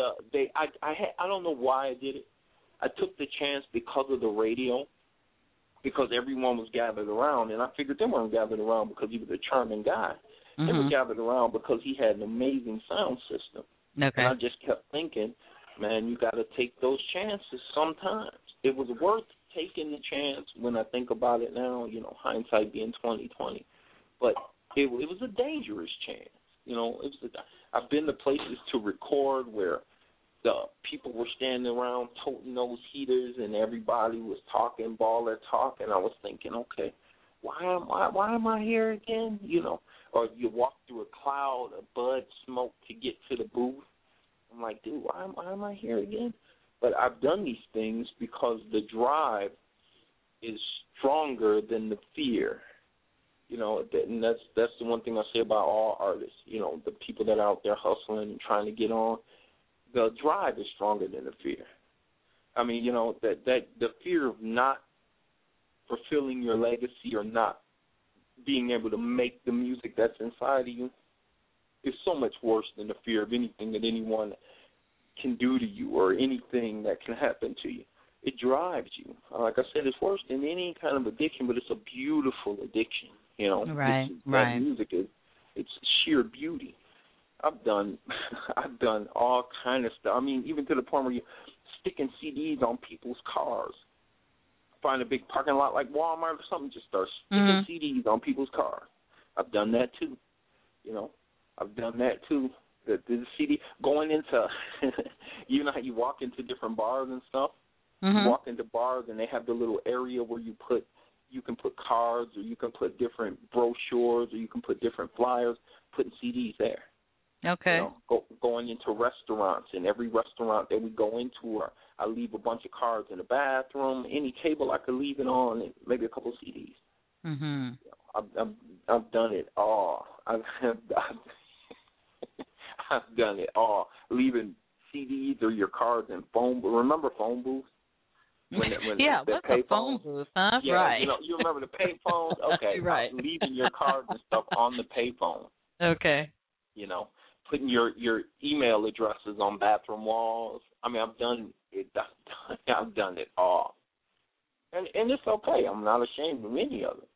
I don't know why I did it. I took the chance because of the radio, because everyone was gathered around, and I figured they weren't gathered around because he was a charming guy. Mm-hmm. They were gathered around because he had an amazing sound system. Okay. And I just kept thinking, man, you got to take those chances sometimes. It was worth taking the chance when I think about it now, hindsight being 20/20. But it was a dangerous chance. I've been to places to record where the people were standing around toting those heaters and everybody was talking baller talk, and I was thinking, okay, why am I here again? Or you walk through a cloud of bud smoke to get to the booth. I'm like, dude, why am I here again? But I've done these things because the drive is stronger than the fear. And that's the one thing I say about all artists. The people that are out there hustling and trying to get on, the drive is stronger than the fear. I mean, that the fear of not fulfilling your legacy or not being able to make the music that's inside of you is so much worse than the fear of anything that anyone can do to you or anything that can happen to you. It drives you. Like I said, it's worse than any kind of addiction, but it's a beautiful addiction. Right. That music it's sheer beauty. I've done all kind of stuff. I mean, even to the point where you're sticking CDs on people's cars. Find a big parking lot like Walmart or something, just start sticking CDs on people's cars. I've done that too. I've done that too. The CD going into, how you walk into different bars and stuff. Mm-hmm. You walk into bars and they have the little area where you can put cards or you can put different brochures or you can put different flyers. Putting CDs there. Okay. Going into restaurants, and every restaurant that we go into, I leave a bunch of cards in the bathroom, any table I could leave it on, and maybe a couple of CDs. Mm-hmm. I've done it all. I've done it all. Leaving CDs or your cards in phone. Remember phone booths? When what's a phone booth? Huh? Yeah, right. You remember the pay phones? Okay, right. Leaving your cards and stuff on the pay phone. Okay. Putting your email addresses on bathroom walls. I mean, I've done it. I've done it all. and it's okay. I'm not ashamed of any of it.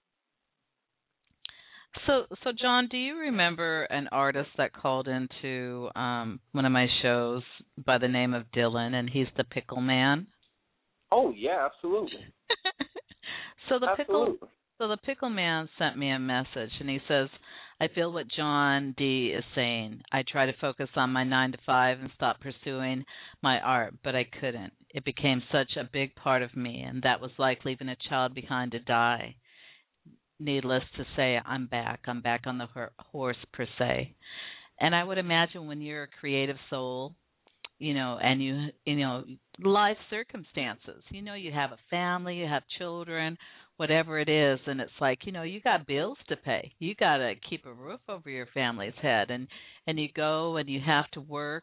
So John, do you remember an artist that called into one of my shows by the name of Dylan, and he's the Pickle Man? Oh yeah, absolutely. So Absolutely. the Pickle Man sent me a message, and he says, I feel what John D. is saying. I try to focus on my 9 to 5 and stop pursuing my art, but I couldn't. It became such a big part of me, and that was like leaving a child behind to die. Needless to say, I'm back. I'm back on the horse, per se. And I would imagine when you're a creative soul, and you life circumstances, you have a family, you have children, whatever it is, and it's like, you got bills to pay. You got to keep a roof over your family's head, and you go and you have to work,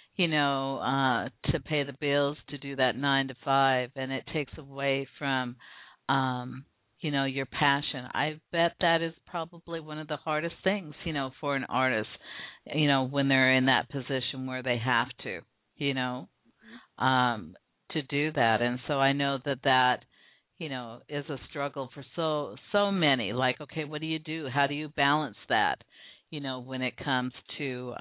to pay the bills, to do that 9 to 5, and it takes away from your passion. I bet that is probably one of the hardest things, for an artist, when they're in that position where they have to do that. And so I know that is a struggle for so many. Like, okay, what do you do? How do you balance that? When it comes to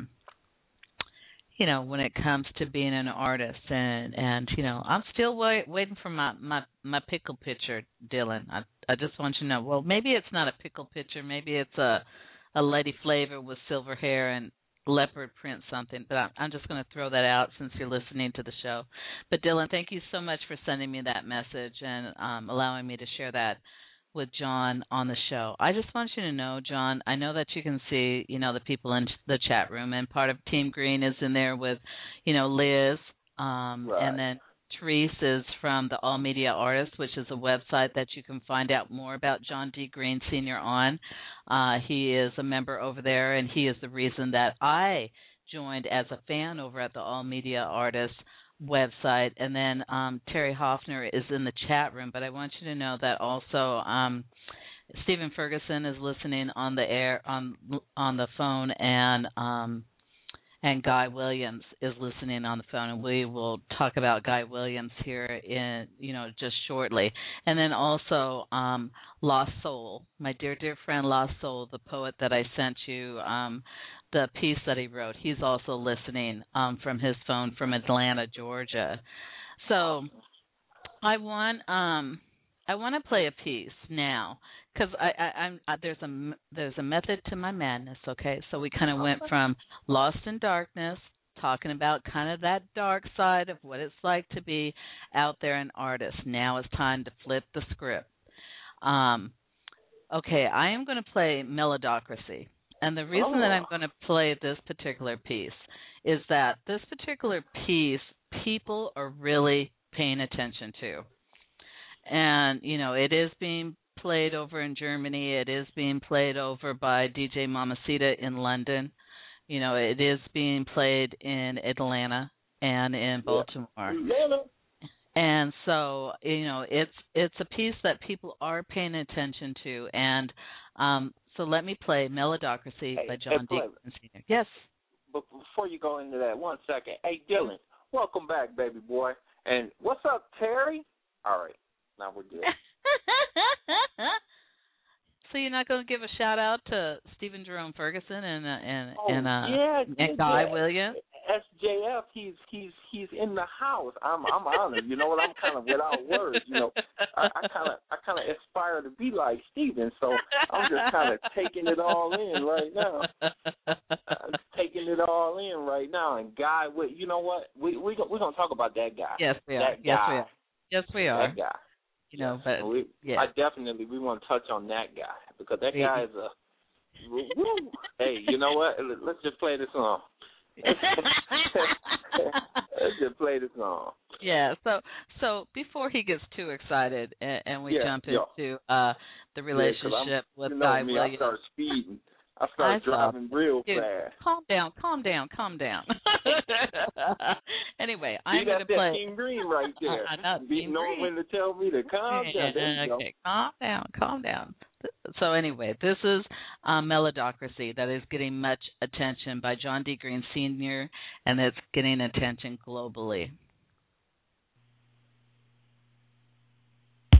when it comes to being an artist, and I'm still waiting for my pickle picture, Dylan. I just want you to know. Well, maybe it's not a pickle picture. Maybe it's a Lady Flavor with silver hair and leopard print something. But I'm just going to throw that out since you're listening to the show. But Dylan, thank you so much for sending me that message and allowing me to share that with John on the show. I just want you to know, John, I know that you can see, the people in the chat room, and part of Team Green is in there with, Liz, Right. And then Therese is from the All Media Artist, which is a website that you can find out more about John D. Green Sr. on. He is a member over there, and he is the reason that I joined as a fan over at the All Media Artist website. And then Terry Hoffner is in the chat room, but I want you to know that also Stephen Ferguson is listening on the air on the phone, and Guy Williams is listening on the phone, and we will talk about Guy Williams here in just shortly. And then also Lost Soul, my dear friend Lost Soul, the poet that I sent you the piece that he wrote. He's also listening from his phone from Atlanta, Georgia. So I want to play a piece now because there's a method to my madness. Okay, so we kind of went from Lost in Darkness, talking about kind of that dark side of what it's like to be out there an artist. Now it's time to flip the script. Okay, I am going to play Melodocracy. And the reason that I'm going to play this particular piece is that this particular piece people are really paying attention to. And, it is being played over in Germany. It is being played over by DJ Mamacita in London. It is being played in Atlanta and in Baltimore. And so, it's a piece that people are paying attention to. And so let me play Melodocracy by John D. Sr. Yes. But before you go into that, 1 second. Hey, Dylan, welcome back, baby boy. And what's up, Terry? All right, now we're good. So you're not going to give a shout out to Stephen Jerome Ferguson and Guy Williams? SJF, he's in the house. I'm honored. You know what? I'm kind of without words. I kind of aspire to be like Stephen, so I'm just kind of taking it all in right now. And Guy, you know what? We're gonna talk about that guy. Yes, we are. Yes, we are. That guy. But I definitely we want to touch on that guy because that guy is a. Woo. Hey, you know what? Let's just play this song. Let's just play the song. Yeah. So before he gets too excited and we jump into the relationship with Guy Williams, I start speeding. I start driving real fast. Calm down. Anyway, I'm going to play. That's Team Green right there. Knowing when to tell me to calm down. Okay, calm down. So anyway, this is Melodocracy that is getting much attention by John D. Green Sr., and it's getting attention globally.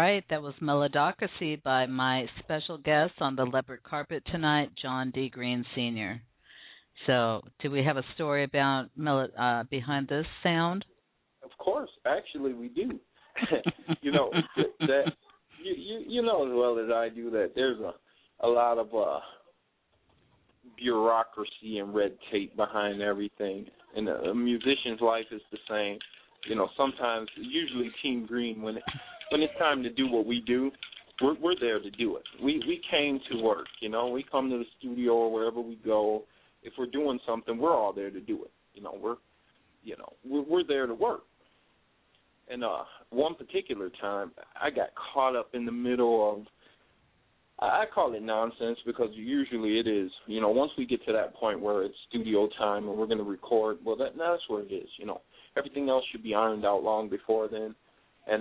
right, that was Melodocracy by my special guest on the leopard carpet tonight, John D. Green Sr. So, do we have a story about behind this sound? Of course, actually, we do. You know that you know as well as I do that there's a lot of bureaucracy and red tape behind everything, and a musician's life is the same. You know, sometimes, usually Team Green, when it's time to do what we do, we're there to do it. We came to work. You know, we come to the studio or wherever we go. If we're doing something, we're all there to do it. You know, we're there to work. And one particular time, I got caught up in the middle of, I call it nonsense because usually it is. You know, once we get to that point where it's studio time and we're going to record, well, that's where it is. You know, everything else should be ironed out long before then. And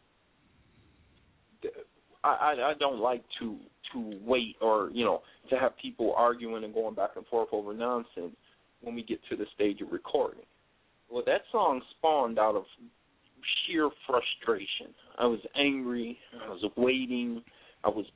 I don't like to wait or, you know, to have people arguing and going back and forth over nonsense when we get to the stage of recording. Well, that song spawned out of sheer frustration. I was angry. I was waiting. I was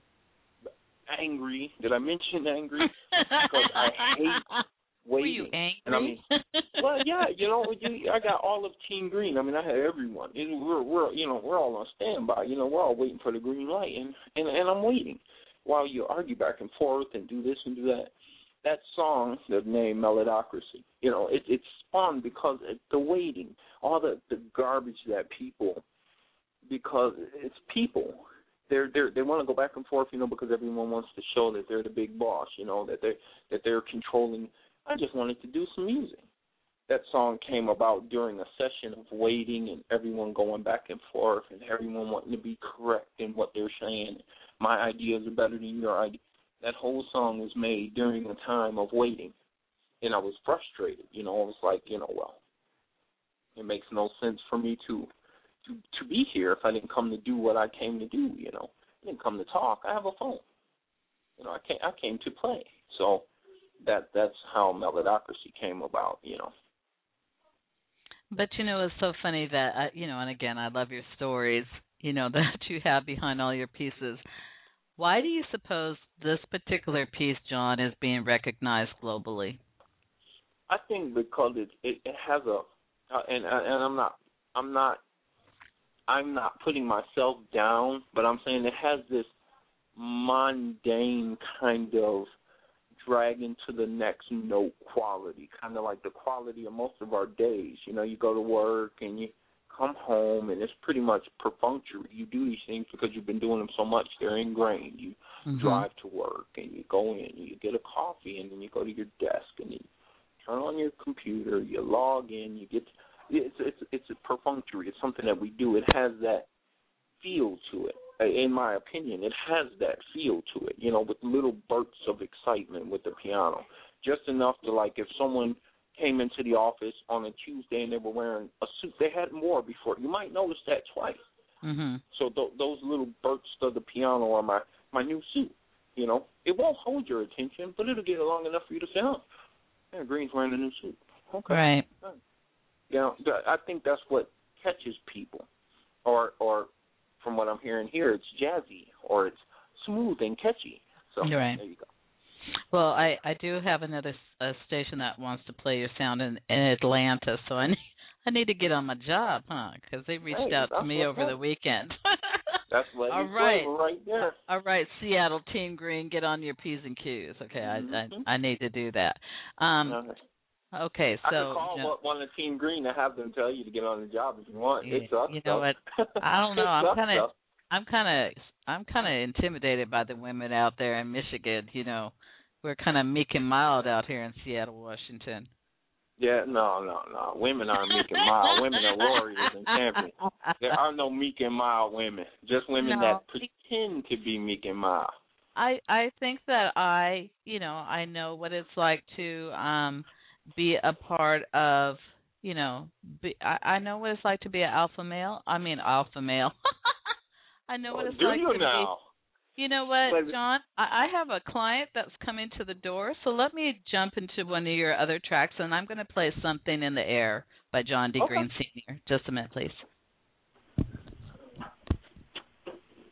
angry. Did I mention angry? Because I hate waiting. Were you angry? And I mean, well, yeah, you know, I got all of Team Green. I mean, I had everyone. And we're all on standby. You know, we're all waiting for the green light, and I'm waiting while you argue back and forth and do this and do that. That song, the name Melodocracy, you know, it spawned because the waiting, all the garbage that people, because it's people, they want to go back and forth, you know, because everyone wants to show that they're the big boss, you know, that they're controlling. I just wanted to do some music. That song came about during a session of waiting and everyone going back and forth and everyone wanting to be correct in what they're saying. My ideas are better than your idea. That whole song was made during a time of waiting, and I was frustrated. You know, I was like, you know, well, it makes no sense for me to be here if I didn't come to do what I came to do. You know, I didn't come to talk. I have a phone. You know, I came to play. So that's how Melodocracy came about. You know. But you know, it's so funny that you know, and again, I love your stories. You know that you have behind all your pieces. Why do you suppose this particular piece, John, is being recognized globally? I think because it has a, and I'm not putting myself down, but I'm saying it has this mundane kind of drag into the next note quality, kind of like the quality of most of our days. You know, you go to work and you come home, and it's pretty much perfunctory. You do these things because you've been doing them so much; they're ingrained. You drive to work, and you go in, and you get a coffee, and then you go to your desk, and you turn on your computer, you log in, you get. It's a perfunctory. It's something that we do. It has that feel to it. In my opinion, it has that feel to it. You know, with little bursts of excitement with the piano, just enough to, like, if someone came into the office on a Tuesday and they were wearing a suit they hadn't worn before, you might notice that twice. Mm-hmm. So those little bursts of the piano are my new suit. You know, it won't hold your attention, but it'll get long enough for you to say, "Oh, yeah, Green's wearing a new suit." Okay, right. You know, I think that's what catches people, or from what I'm hearing here, it's jazzy or it's smooth and catchy. So right. There you go. Well, I do have another station that wants to play your sound in Atlanta, so I need to get on my job, huh? Because they reached out to me over the weekend. That's what all right, right there. All right, Seattle Team Green, get on your P's and Q's. Okay, I need to do that. Okay, so I could call one of Team Green to have them tell you to get on the job if you want. It sucks. You know what? I don't know. I'm kind of intimidated by the women out there in Michigan. You know, we're kind of meek and mild out here in Seattle, Washington. Yeah, no. Women aren't meek and mild. Women are warriors and champions. There are no meek and mild women. Just women that pretend to be meek and mild. I think that I know what it's like to be a part of, you know, I know what it's like to be an alpha male. I mean, alpha male. I know what it's like to be. You know what, John? I have a client that's coming to the door, so let me jump into one of your other tracks, and I'm going to play Something in the Air by John D. Green Sr. Just a minute, please.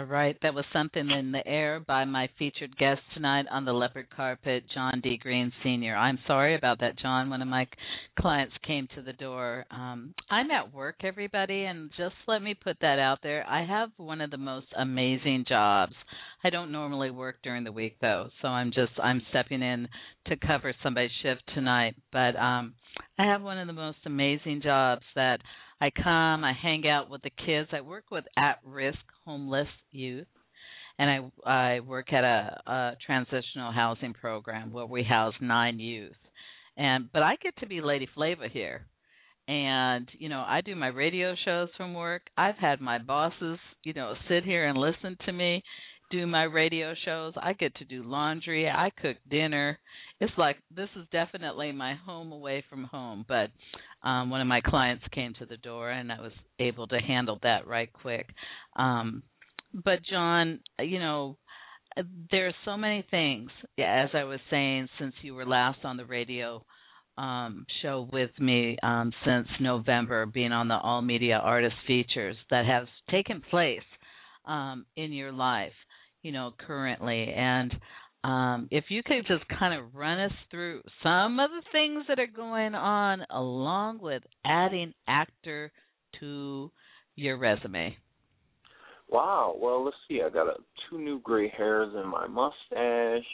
All right, that was Something in the Air by my featured guest tonight on the Leopard Carpet, John D. Green Sr. I'm sorry about that, John. One of my clients came to the door. I'm at work, everybody, and just let me put that out there. I have one of the most amazing jobs. I don't normally work during the week, though, so I'm stepping in to cover somebody's shift tonight. But I have one of the most amazing jobs that I come, I hang out with the kids. I work with at-risk homeless youth, and I work at a transitional housing program where we house 9 youth. But I get to be Lady Flava here. And, I do my radio shows from work. I've had my bosses, sit here and listen to me do my radio shows. I get to do laundry. I cook dinner. It's like this is definitely my home away from home. But one of my clients came to the door, and I was able to handle that right quick. But, John, there's so many things, as I was saying, since you were last on the radio show with me since November, being on the All Media Artist Features that have taken place in your life, currently. And if you could just kind of run us through some of the things that are going on along with adding actor to your resume. Wow. Well, let's see. I got 2 new gray hairs in my mustache.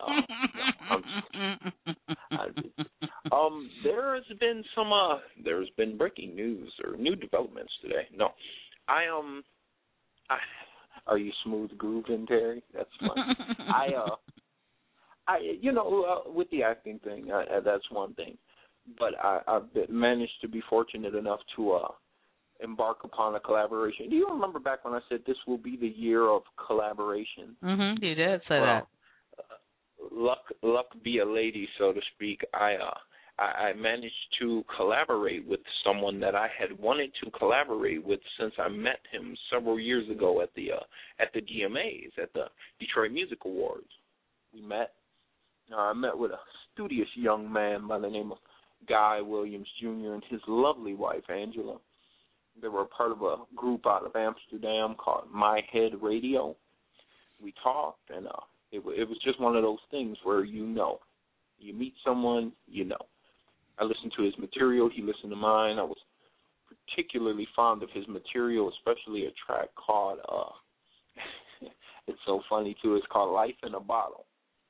There's been breaking news or new developments today. No, are you smooth grooving, Terry? That's fun. With the acting thing, that's one thing. But I've managed to be fortunate enough to embark upon a collaboration. Do you remember back when I said this will be the year of collaboration? Mm-hmm. You did say that. Luck be a lady, so to speak. I managed to collaborate with someone that I had wanted to collaborate with since I met him several years ago at the DMAs, at the Detroit Music Awards. We met. I met with a studious young man by the name of Guy Williams Jr. and his lovely wife, Angela. They were part of a group out of Amsterdam called My Head Radio. We talked, and it was just one of those things where you meet someone, I listened to his material, he listened to mine. I was particularly fond of his material, especially a track called, it's so funny too, it's called Life in a Bottle.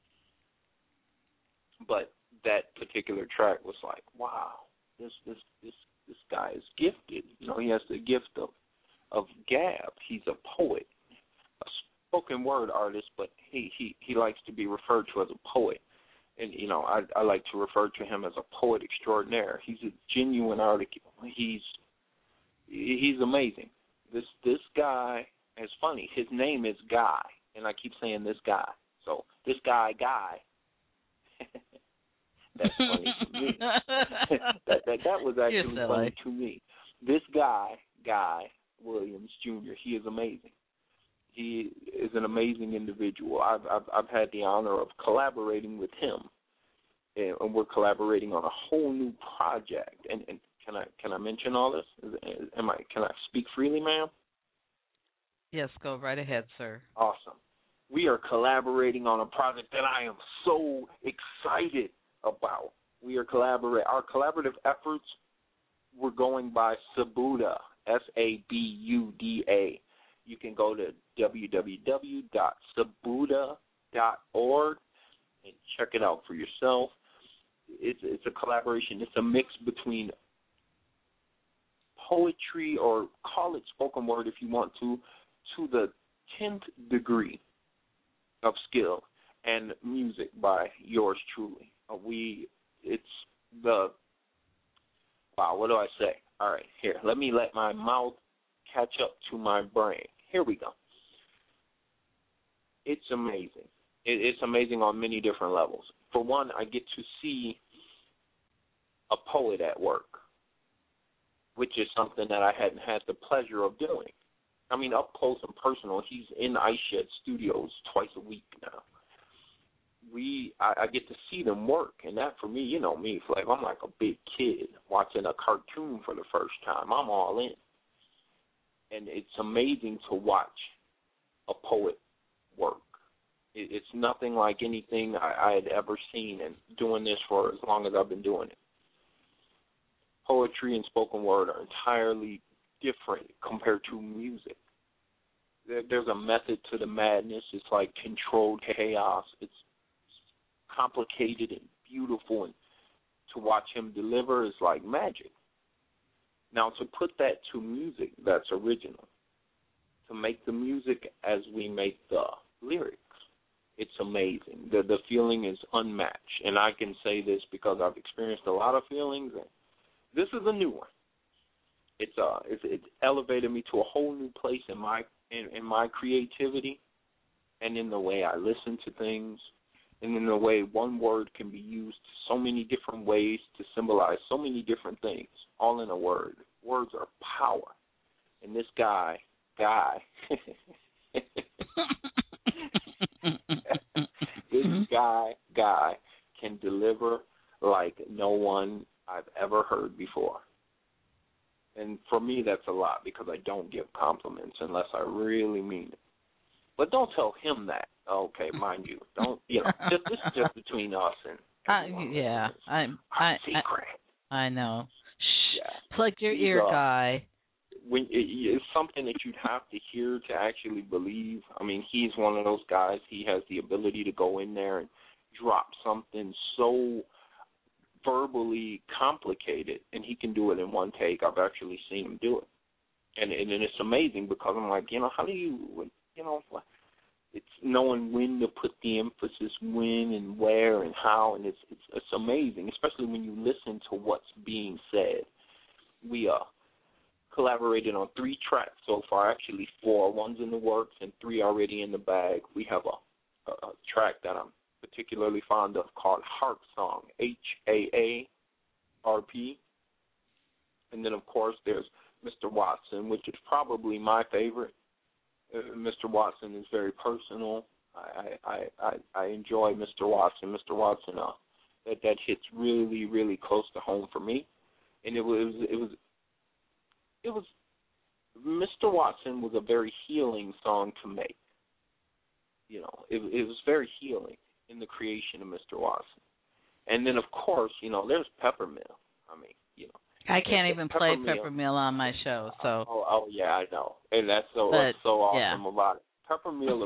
But that particular track was like, wow, this guy is gifted. He has the gift of gab. He's a poet, a spoken word artist, but he likes to be referred to as a poet. And, I like to refer to him as a poet extraordinaire. He's a genuine artist. He's amazing. This guy is funny. His name is Guy, and I keep saying this guy. So this guy, that's funny to me. that was actually funny to me. This Guy Williams Jr., he is amazing. He is an amazing individual. I've had the honor of collaborating with him, and we're collaborating on a whole new project. And can I mention all this? Can I speak freely, ma'am? Yes, go right ahead, sir. Awesome. We are collaborating on a project that I am so excited about. Our collaborative efforts. We're going by Sabuda, Sabuda. You can go to www.sabuda.org and check it out for yourself. It's a collaboration. It's a mix between poetry, or call it spoken word if you want to the 10th degree of skill, and music by yours truly. What do I say? All right, here, let me let my mouth catch up to my brain. Here we go. It's amazing. It's amazing on many different levels. For one, I get to see a poet at work, which is something that I hadn't had the pleasure of doing. I mean, up close and personal. He's in Ice Shed Studios twice a week now. I get to see them work, and that for me, me, Flav, I'm like a big kid watching a cartoon for the first time. I'm all in. And it's amazing to watch a poet work. It's nothing like anything I had ever seen, and doing this for as long as I've been doing it. Poetry and spoken word are entirely different compared to music. There's a method to the madness. It's like controlled chaos. It's complicated and beautiful, and to watch him deliver is like magic. Now, to put that to music that's original, to make the music as we make the lyrics, it's amazing. The feeling is unmatched, and I can say this because I've experienced a lot of feelings, and this is a new one. It's elevated me to a whole new place in my creativity, and in the way I listen to things, and in the way one word can be used so many different ways to symbolize so many different things, all in a word. Words are power. And this guy, this guy can deliver like no one I've ever heard before. And for me, that's a lot because I don't give compliments unless I really mean it. But don't tell him that. Okay, mind you, don't. This is just between us and secret. I know. Shh. Yeah. Plug your ear, guy. When it's something that you'd have to hear to actually believe. I mean, he's one of those guys. He has the ability to go in there and drop something so verbally complicated, and he can do it in one take. I've actually seen him do it, and it's amazing because I'm like, how do you, it's knowing when to put the emphasis, when and where and how, and it's amazing, especially when you listen to what's being said. We collaborated on 3 tracks so far, actually 4. One's in the works and 3 already in the bag. We have a track that I'm particularly fond of called Harp Song, HAARP. And then, of course, there's Mr. Watson, which is probably my favorite. Mr. Watson is very personal. I enjoy Mr. Watson. Mr. Watson, that hits really, really close to home for me. And it was Mr. Watson was a very healing song to make. It was very healing in the creation of Mr. Watson. And then, of course, there's Peppermill. I mean, I can't even play Peppermill on my show, so. Oh yeah, I know, and that's so awesome about it. Peppermill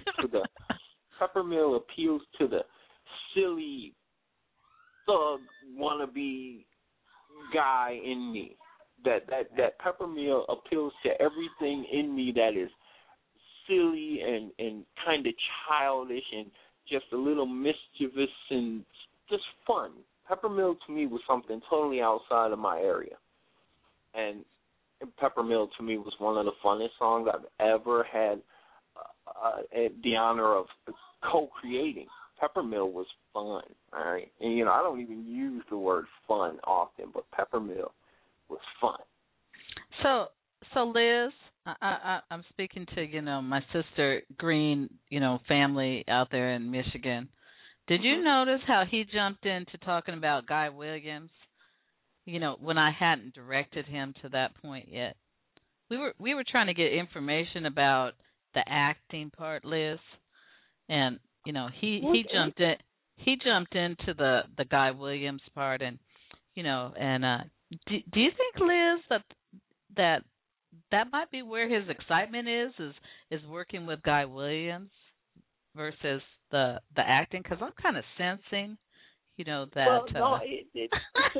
appeals to the silly thug wannabe guy in me. That Peppermill appeals to everything in me that is silly and kind of childish and just a little mischievous and just fun. Peppermill to me was something totally outside of my area. And Peppermill to me was one of the funnest songs I've ever had the honor of co-creating. Peppermill was fun, all right? And, I don't even use the word fun often, but Peppermill was fun. So Liz, I'm speaking to, my sister Green, family out there in Michigan. Did you notice how he jumped into talking about Guy Williams? When I hadn't directed him to that point yet. We were trying to get information about the acting part, Liz, and he jumped in. He jumped into the Guy Williams part, and do you think, Liz, that might be where his excitement is working with Guy Williams versus the acting? Because I'm kind of sensing, that. Well, no, it is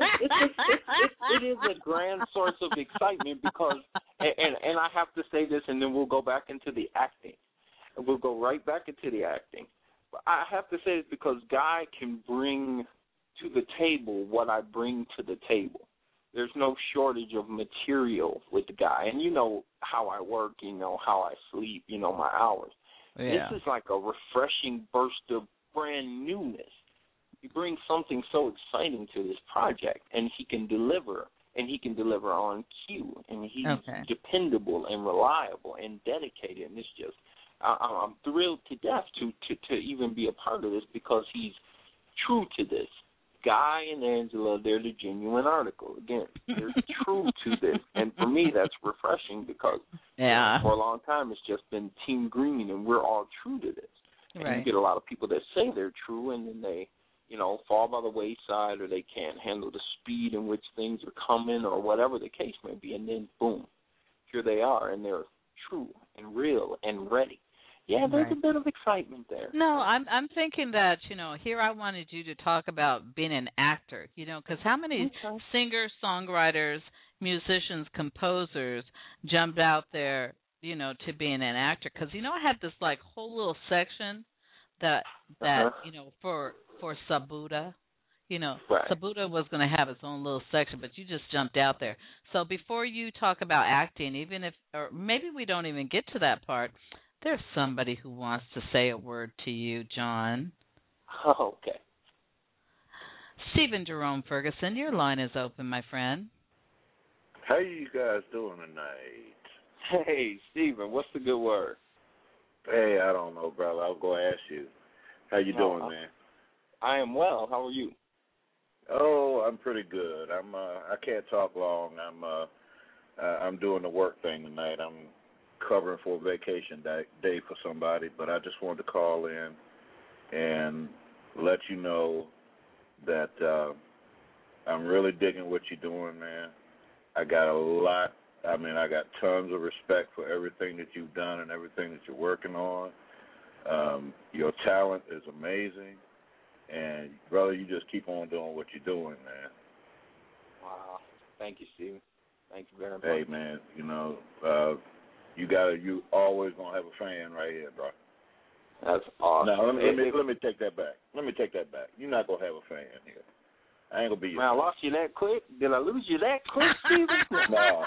a grand source of excitement because, and I have to say this, and then we'll go back into the acting. We'll go right back into the acting. But I have to say this because Guy can bring to the table what I bring to the table. There's no shortage of material with the Guy. And you know how I work, how I sleep, my hours. Yeah. This is like a refreshing burst of brand newness. He brings something so exciting to this project, and he can deliver, on cue, and he's dependable and reliable and dedicated. And it's just, I'm thrilled to death to even be a part of this because he's true to this. Guy and Angela, they're the genuine article. Again, they're true to this. And for me, that's refreshing because for a long time it's just been Team Green, and we're all true to this. And you get a lot of people that say they're true, and then they, fall by the wayside, or they can't handle the speed in which things are coming, or whatever the case may be. And then, boom, here they are, and they're true and real and ready. Yeah, there's a bit of excitement there. No, I'm thinking that, here I wanted you to talk about being an actor, because how many singers, songwriters, musicians, composers jumped out there, to being an actor? Because, I had this, whole little section that for Sabuda. Sabuda was going to have its own little section, but you just jumped out there. So before you talk about acting, or maybe we don't even get to that part, there's somebody who wants to say a word to you, John. Okay. Stephen Jerome Ferguson, your line is open, my friend. How you guys doing tonight? Hey, Stephen, what's the good word? Hey, I don't know, brother. I was going to ask you. How you doing, man? I am well. How are you? Oh, I'm pretty good. I can't talk long. I'm doing the work thing tonight. I'm covering for a vacation day for somebody, but I just wanted to call in and let you know that I'm really digging what you're doing, man. I got tons of respect for everything that you've done and everything that you're working on. Your talent is amazing, and brother, you just keep on doing what you're doing, man. Wow. Thank you, Stephen. Thank you very much. Hey, man, you always gonna have a fan right here, bro. That's awesome. Now let me take that back. You're not gonna have a fan here. I ain't gonna be your Man, I lost you that quick? Did I lose you that quick, Stephen? No.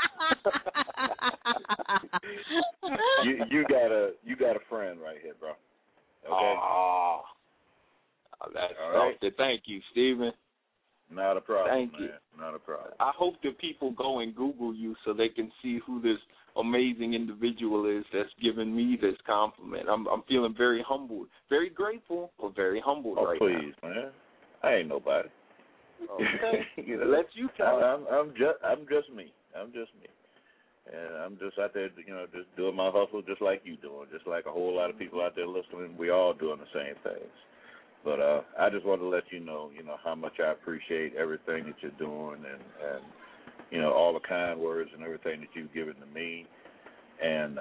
you got a friend right here, bro. Okay. Oh, that's right. something. Thank you, Stephen. Not a problem. Thank man. you. Not a problem. I hope that people go and Google you so they can see who this amazing individual is that's giving me this compliment. I'm feeling very humbled, very grateful, but very humbled right now. Oh, please, man. I ain't nobody. Okay. Let you tell. I'm just me. And I'm just out there, just doing my hustle just like you doing, just like a whole lot of people out there listening. We all doing the same things. But I just wanted to let you know, how much I appreciate everything that you're doing and all the kind words and everything that you've given to me. And,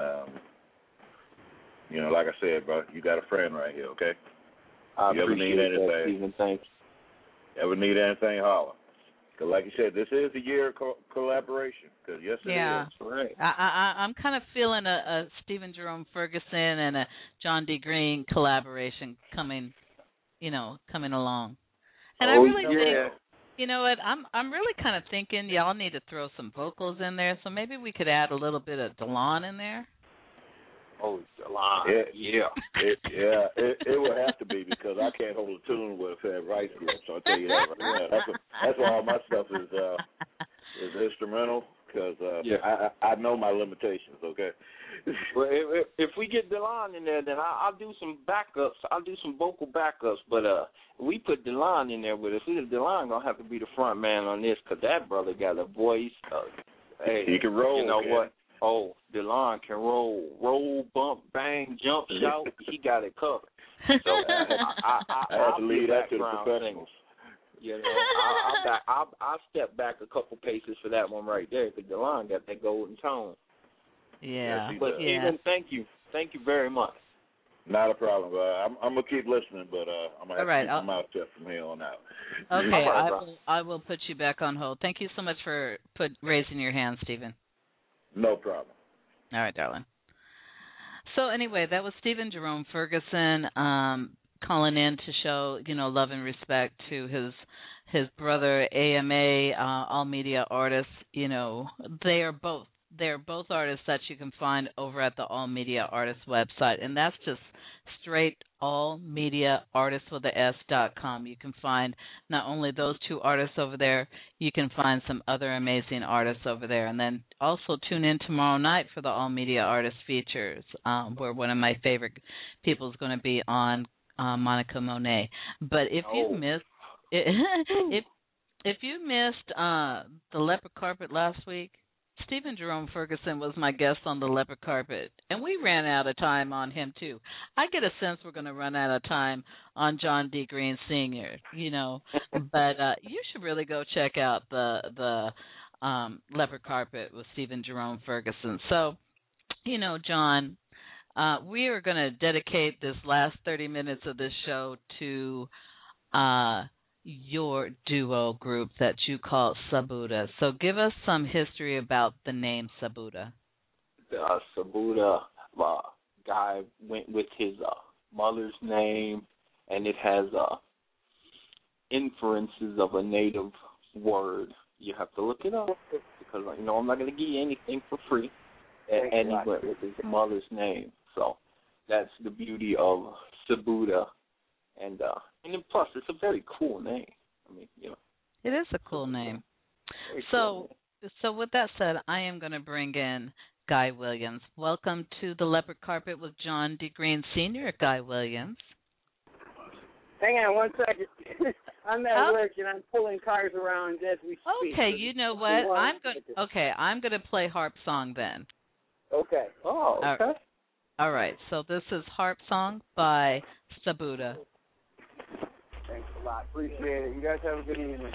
like I said, bro, you got a friend right here, okay? I you ever appreciate need anything, that, Stephen. Thank you. Ever need anything, holler. Because like you said, this is the year of collaboration. Because, yes, it is. Right. I'm kind of feeling a Stephen Jerome Ferguson and a John D. Green collaboration coming along. And I really think, you know what, I'm really kind of thinking y'all need to throw some vocals in there, so maybe we could add a little bit of DeLon in there. Oh, DeLon. It would have to be because I can't hold a tune with a rice grip, so I'll tell you that. Yeah, that's why all my stuff is instrumental because I know my limitations, okay? Well, if we get DeLon in there, then I'll do some backups. I'll do some vocal backups. But we put DeLon in there with us. DeLon going to have to be the front man on this because that brother got a voice. Hey, he can roll. You know what? Oh, DeLon can roll, bump, bang, jump, shout. He got it covered. So I have to leave that to the professionals. I'll step back a couple paces for that one right there because DeLon got that golden tone. Yeah. But Stephen, thank you very much. Not a problem. I'm gonna keep listening, but I'm gonna have to keep my mouth shut from here on out. Okay, I will put you back on hold. Thank you so much for raising your hand, Stephen. No problem. All right, darling. So anyway, that was Stephen Jerome Ferguson calling in to show, love and respect to his brother AMA, All Media Artists. They're both artists that you can find over at the All Media Artists website, and that's just straight allmediaartists.com. You can find not only those two artists over there, you can find some other amazing artists over there. And then also tune in tomorrow night for the All Media Artists features, where one of my favorite people is going to be on, Monica Monet. But if you missed if if you missed the leopard carpet last week, Stephen Jerome Ferguson was my guest on the leopard carpet, and we ran out of time on him too. I get a sense we're going to run out of time on John D. Green Sr. But you should really go check out the leopard carpet with Stephen Jerome Ferguson. So, John, we are going to dedicate this last 30 minutes of this show to your duo group that you call Sabuda. So give us some history about the name Sabuda. Sabuda, guy went with his mother's name, and it has inferences of a native word. You have to look it up because I'm not going to give you anything for free. And he went with his mother's name. So that's the beauty of Sabuda. And then plus, it's a very cool name. It is a cool name. So with that said, I am going to bring in Guy Williams. Welcome to the Leopard Carpet with John D. Green Sr., Guy Williams. Hang on one second. I'm at work and I'm pulling cars around as we speak. Okay, you know what? I'm going to play Harp Song then. Okay. Oh, okay. All right. So this is Harp Song by Sabuda. Thanks a lot. Appreciate it. You guys have a good evening.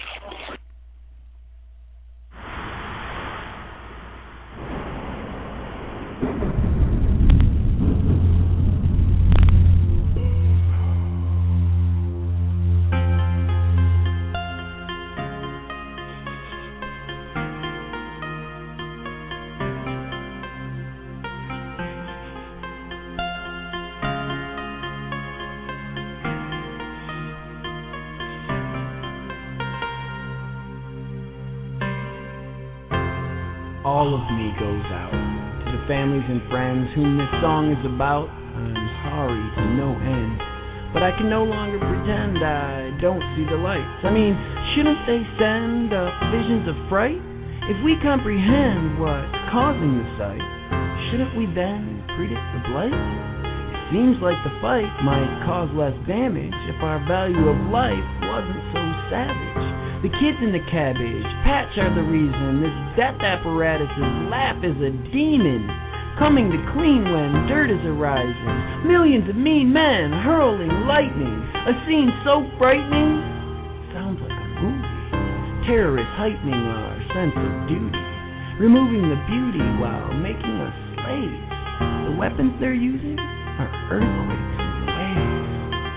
All of me goes out to the families and friends whom this song is about. I'm sorry to no end, but I can no longer pretend I don't see the lights. Shouldn't they send up visions of fright? If we comprehend what's causing the sight, shouldn't we then predict the blight? It seems like the fight might cause less damage if our value of life wasn't so savage. The kids in the cabbage patch are the reason this death apparatus's laugh is a demon, coming to clean when dirt is arising. Millions of mean men hurling lightning, a scene so frightening, sounds like a movie. Terrorists heightening our sense of duty, removing the beauty while making us slaves. The weapons they're using are earthquakes and waves.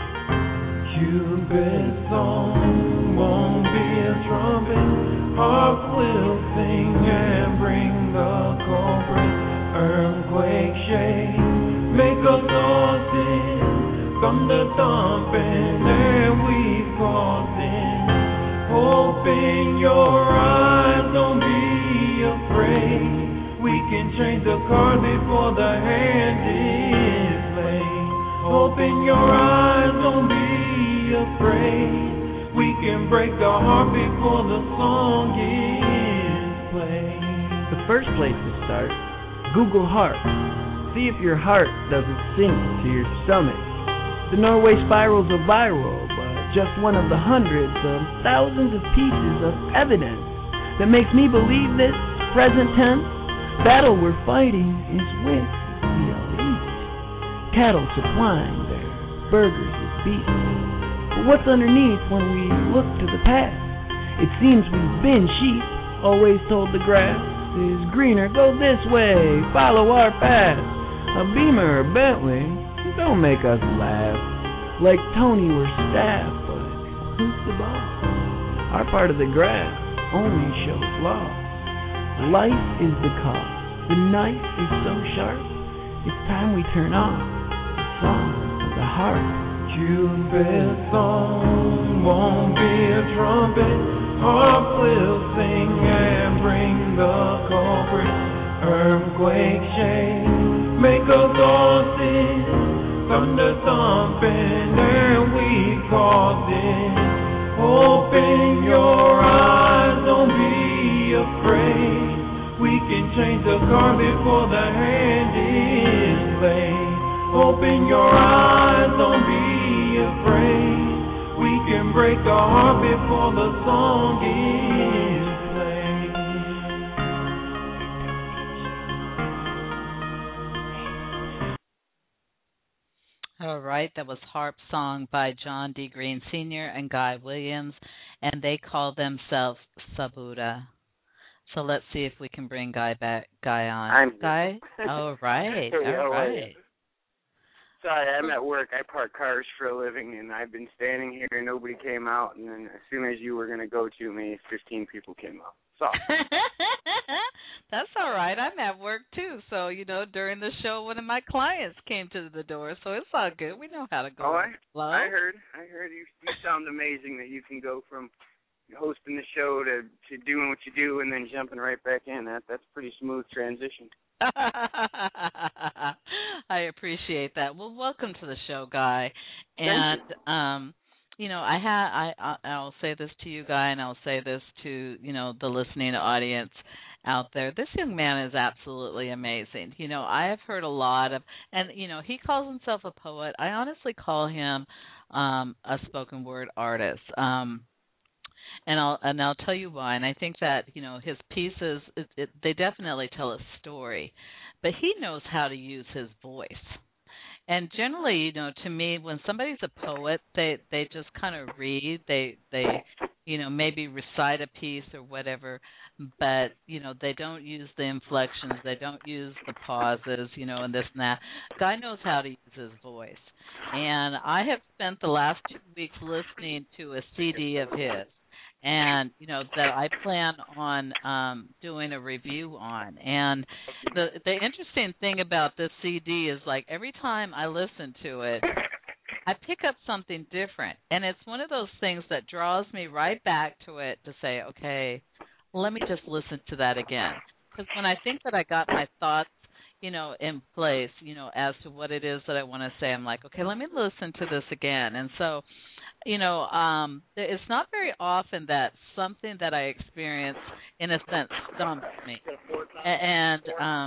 Cupid's song won't be a trumpet, harp will sing and bring the culprit. Earthquake shake, make us all sin, thunder thumping, and we've caused in. Open your eyes, don't be afraid. We can change the card before the hand is played. Open your eyes, don't be afraid. We can break the heart before the song is played. The first place to start, Google heart. See if your heart doesn't sink to your stomach. The Norway spirals are viral, but just one of the hundreds of thousands of pieces of evidence that makes me believe this present tense battle we're fighting is with the elite. Cattle supplying their burgers with beef. But what's underneath when we look to the past? It seems we've been sheep, always told the grass is greener, go this way, follow our path. A Beamer or Bentley, don't make us laugh. Like Tony we're staff, but who's the boss? Our part of the graph only shows loss. Life is the cost, the knife is so sharp, it's time we turn off the song of the heart. Cupid's song won't be a trumpet, harp will sing and bring the culprit. Earthquake shake, make us all sing, thunder thumping, and we caused it. Open your eyes, don't be afraid. We can change the card before the hand is played. Open your eyes, don't be afraid. We can break our heart before the song is played. All right, that was Harp Song by John D. Green Sr. and Guy Williams, and they call themselves Sabuda. So let's see if we can bring Guy on. Guy? All right, all right. Sorry, I'm at work. I park cars for a living, and I've been standing here, and nobody came out. And then as soon as you were going to go to me, 15 people came out. So that's all right. I'm at work, too. So, during the show, one of my clients came to the door, so it's all good. We know how to go. I heard you sound amazing that you can go from hosting the show to doing what you do and then jumping right back in. That's a pretty smooth transition. I appreciate that. Well, welcome to the show, Guy. And I'll say this to you, Guy, and I'll say this to the listening audience out there. This young man is absolutely amazing. I have heard a lot of, and he calls himself a poet. I honestly call him a spoken word artist. And I'll tell you why. And I think that his pieces they definitely tell a story, but he knows how to use his voice. And generally, to me, when somebody's a poet, they just kind of read, they maybe recite a piece or whatever, but they don't use the inflections, they don't use the pauses, and this and that. Guy knows how to use his voice. And I have spent the last 2 weeks listening to a CD of his. And that I plan on doing a review on. And the interesting thing about this CD is, like, every time I listen to it, I pick up something different, and it's one of those things that draws me right back to it to say, okay, let me just listen to that again. Because when I think that I got my thoughts in place as to what it is that I want to say, I'm like, okay, let me listen to this again. And so it's not very often that something that I experience, in a sense, stumps me. And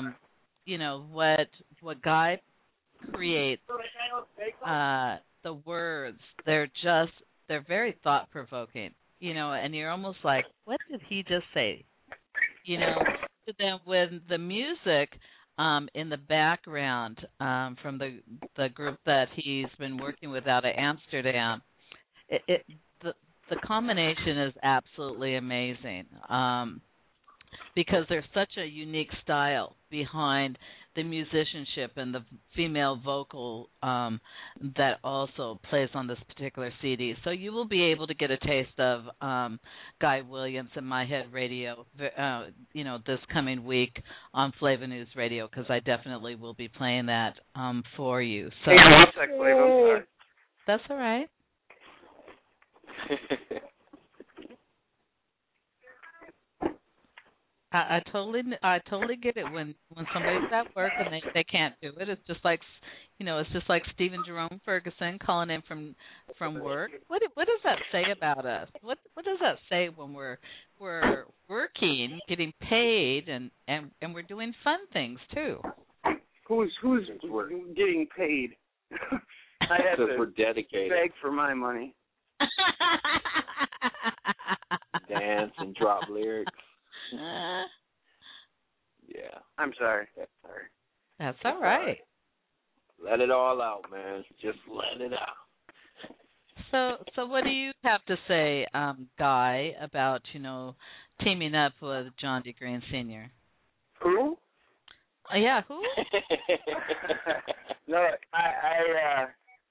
what Guy creates, the words, they're very thought provoking. And you're almost like, what did he just say? But then when the music in the background from the group that he's been working with out of Amsterdam. The combination is absolutely amazing because there's such a unique style behind the musicianship and the female vocal that also plays on this particular CD. So you will be able to get a taste of Guy Williams and My Head Radio, this coming week on Flava News Radio, because I definitely will be playing that for you. So that's all right. I totally get it when somebody's at work and they can't do it. It's just like Stephen Jerome Ferguson calling in from work. What does that say about us? What does that say when we're working, getting paid, and we're doing fun things too? Who's getting paid? I have to we're dedicated. Beg for my money. Dance and drop lyrics. Yeah. I'm sorry. That's all right. Let it all out, man. Just let it out. So what do you have to say, Guy, about teaming up with John D. Green Sr.? Who? Yeah, who? No, I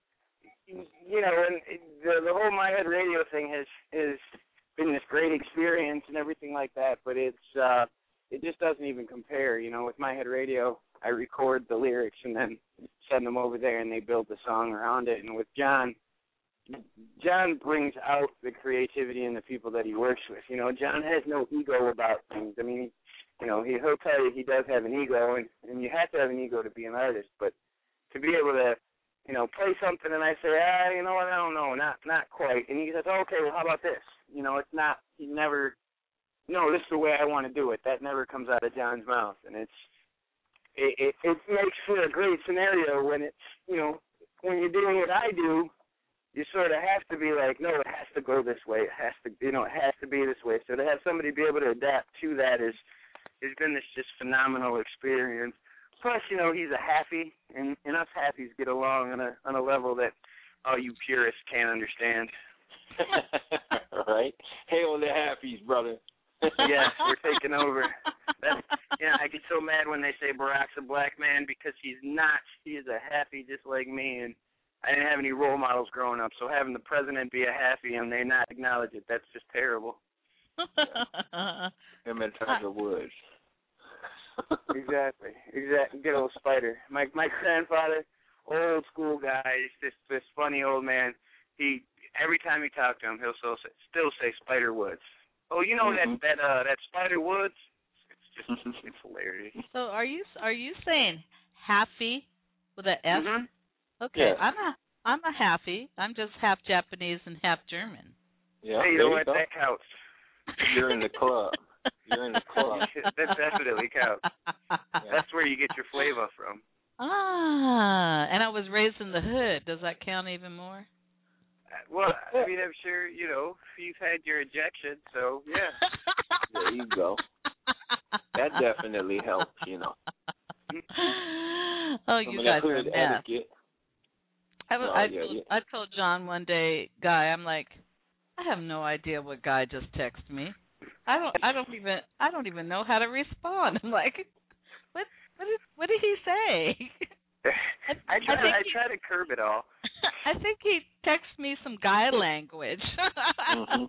and the whole My Head Radio thing has been this great experience and everything like that, but it just doesn't even compare. With My Head Radio, I record the lyrics and then send them over there, and they build the song around it. And with John brings out the creativity in the people that he works with. John has no ego about things. I mean, he'll tell you he does have an ego, and you have to have an ego to be an artist, but to be able to play something and I say, I don't know, not quite. And he says, okay, well, how about this? It's not, he never, no, this is the way I want to do it. That never comes out of John's mouth. And it makes for a great scenario when it's, when you're doing what I do, you sort of have to be like, no, it has to go this way. It has to, it has to be this way. So to have somebody be able to adapt to that has been this just phenomenal experience. Plus, he's a happy, and us happies get along on a level that all you purists can't understand. Right? Hail the happies, brother. Yeah, we're taking over. I get so mad when they say Barack's a black man because he's not. He is a happy just like me, and I didn't have any role models growing up, so having the president be a happy and they not acknowledge it, that's just terrible. Him and Tiger Woods. Exactly. Good old Spider. My grandfather, old school guy, this funny old man. He every time you talk to him, he'll still say Spider Woods. Oh, that Spider Woods? It's just it's hilarious. So are you saying happy with an F? Mm-hmm. Okay, Yeah. I'm a happy. I'm just half Japanese and half German. Yeah, hey, you know what? That counts. You're in the club. You're in the club. That definitely counts. That's where you get your flavor from. Ah, and I was raised in the hood. Does that count even more? Well, I mean, I'm sure, you've had your ejection, so, yeah. There you go. That definitely helps, Oh, you guys are a mess. Etiquette. I told John one day, Guy, I'm like, I have no idea what Guy just texted me. I don't even know how to respond. I'm like, what did he say? I try to curb it all. I think he texted me some guy language. Mm-hmm.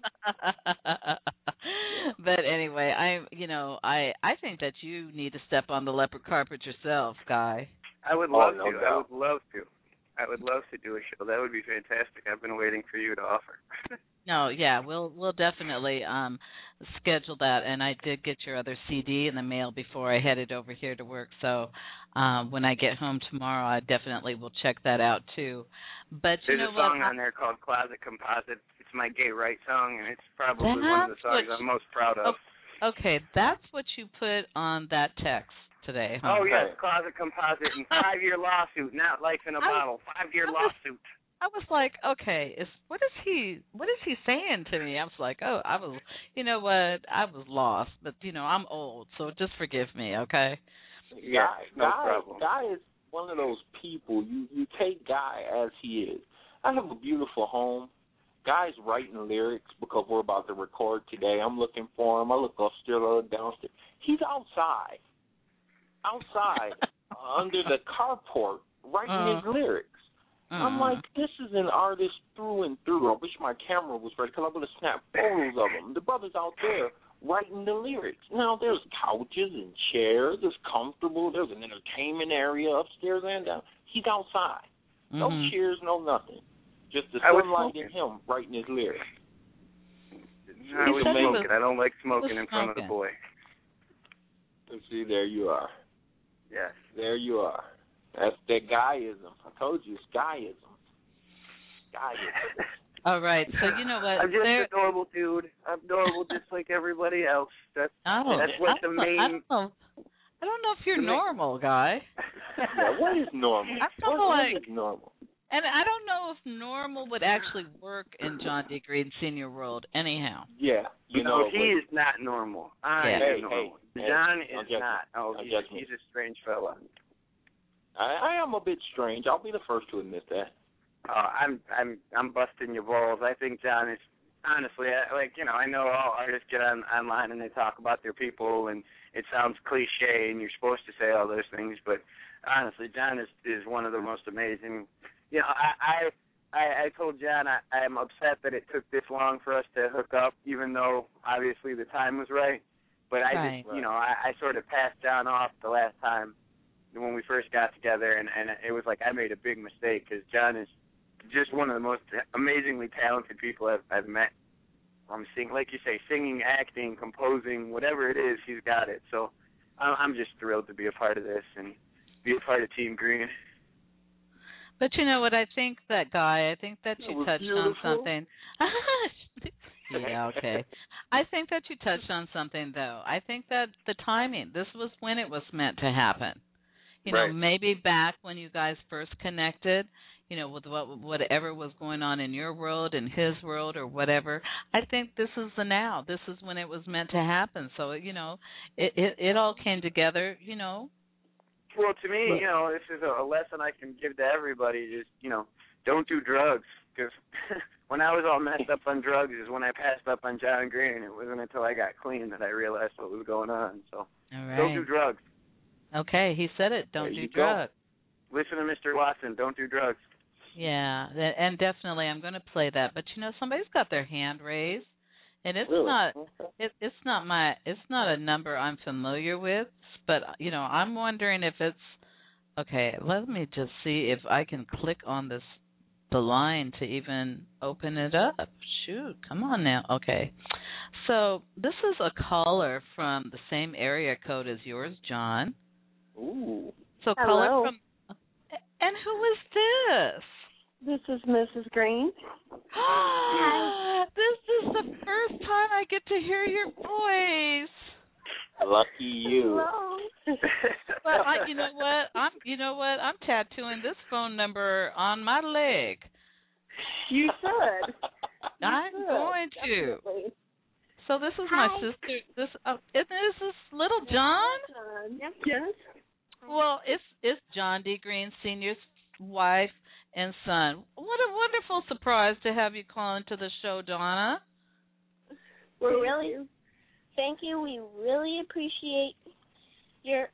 But anyway, I think that you need to step on the leopard carpet yourself, Guy. I would love no to. doubt. I would love to do a show. That would be fantastic. I've been waiting for you to offer. No, yeah, we'll definitely schedule that. And I did get your other CD in the mail before I headed over here to work. So when I get home tomorrow, I definitely will check that out too. But there's a song on there called Closet Composite. It's my gay right song, and it's probably one of the songs I'm most proud of. Okay, that's what you put on that text today, huh? Oh, yes, Closet Composite and 5-year lawsuit, not life in a bottle. 5-year lawsuit. I was like, okay, what is he saying to me? I was like, I was lost, but I'm old, so just forgive me, okay? Yeah, no problem. Guy is one of those people, you take Guy as he is. I have a beautiful home. Guy's writing lyrics because we're about to record today. I'm looking for him. I look upstairs, downstairs. He's outside under the carport writing his lyrics. I'm like, this is an artist through and through. I wish my camera was ready because I would have snapped photos of him. The brother's out there writing the lyrics. Now, there's couches and chairs. There's comfortable. There's an entertainment area upstairs and down. He's outside. No cheers, no nothing. Just the sunlight and him writing his lyrics. I was smoking. I don't like smoking in front of the boy. See, there you are. Yes. There you are. That's that guyism. I told you it's guyism. Guyism. All right. So you know what? I'm just a normal dude. I'm normal just like everybody else. That's what the main... I don't know if you're normal, Guy. Yeah, what is normal? What is normal? And I don't know if normal would actually work in John D. Green Sr. world anyhow. Yeah. He is not normal. I am normal. John is not. Oh, he's a strange fella. I am a bit strange. I'll be the first to admit that. I'm busting your balls. I think John is honestly I know all artists get online and they talk about their people and it sounds cliche and you're supposed to say all those things, but honestly, John is one of the most amazing. I told John I am upset that it took this long for us to hook up, even though obviously the time was right. But I sort of passed John off the last time when we first got together, and it was like I made a big mistake because John is just one of the most amazingly talented people I've met. Like you say, singing, acting, composing, whatever it is, he's got it. So I'm just thrilled to be a part of this and be a part of Team Green. But you know what? I think that you touched on something. Yeah, okay. I think that you touched on something, though. I think that the timing, this was when it was meant to happen. You know, maybe back when you guys first connected, with whatever was going on in your world and his world or whatever. I think this is the now. This is when it was meant to happen. So, it all came together, Well, to me, this is a lesson I can give to everybody. Just, don't do drugs. Because when I was all messed up on drugs is when I passed up on John Green. It wasn't until I got clean that I realized what was going on. So all right. Don't do drugs. Okay, he said it. Don't do drugs. Listen to Mr. Watson. Don't do drugs. Yeah, and definitely I'm going to play that. But somebody's got their hand raised, and it's Really? not it's not a number I'm familiar with. But I'm wondering if it's okay. Let me just see if I can click on the line to even open it up. Shoot, come on now. Okay, so this is a caller from the same area code as yours, John. Ooh. So Hello. caller from, and who is this? This is Mrs. Green. This is the first time I get to hear your voice. Lucky you. Hello. Well, you know what? I'm tattooing this phone number on my leg. You should. I'm going to. Definitely. So this is Hi. my sister. This is this little John? Yes. Well, it's John D. Green Sr.'s wife and son. What a wonderful surprise to have you call into the show, Donna. Thank you. We really appreciate your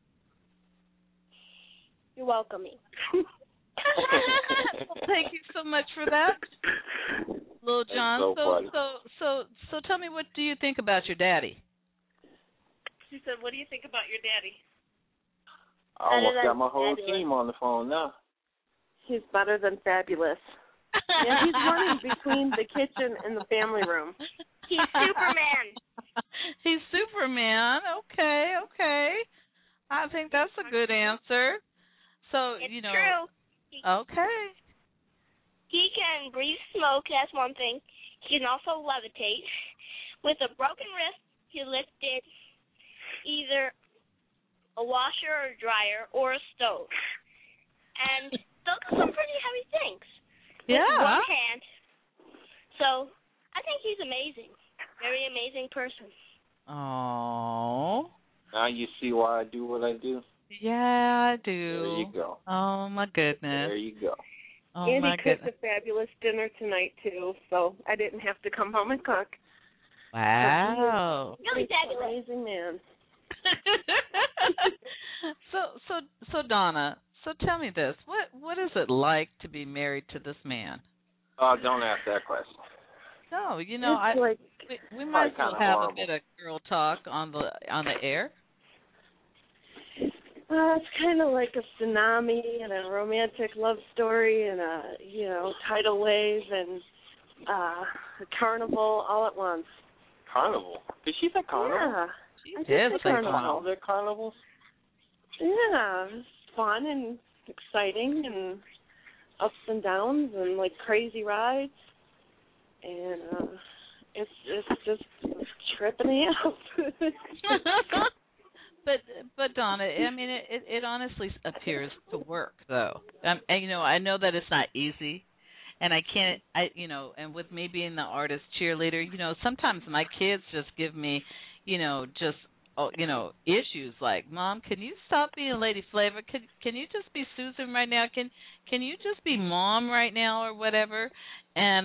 welcoming. Well, thank you so much for that, little John. So funny. So tell me, what do you think about your daddy? She said, "What do you think about your daddy?" I almost got my whole team on the phone now. He's better than fabulous. Yeah, he's running between the kitchen and the family room. He's Superman. He's Superman. Okay. I think that's a good answer. So, It's true. Okay. He can breathe smoke, that's one thing. He can also levitate. With a broken wrist, he lifted either a washer or a dryer or a stove. And those are some pretty heavy things. Yeah. With one hand. So, I think he's amazing. Very amazing person. Oh. Now you see why I do what I do. Yeah, I do. There you go. Oh, my goodness. There you go. Oh, and my he cooked goodness. a fabulous dinner tonight, too, so I didn't have to come home and cook. Wow. Really He's an fabulous. amazing man. So Donna, so tell me this. What is it like to be married to this man? Don't ask that question. No, we might as well kinda have horrible. a bit of girl talk on the air. It's kind of like a tsunami and a romantic love story and tidal wave and a carnival all at once. Carnival? Did she say carnival? Yeah. I did just say say carnival. Are there carnivals? Yeah, it's fun and exciting and ups and downs and like crazy rides. And it's just tripping me out. But Donna, I mean, it honestly appears to work though. And I know that it's not easy, and and with me being the artist cheerleader, sometimes my kids just give me, issues like, Mom, can you stop being Lady Flavor? Can you just be Susan right now? Can you just be Mom right now or whatever? And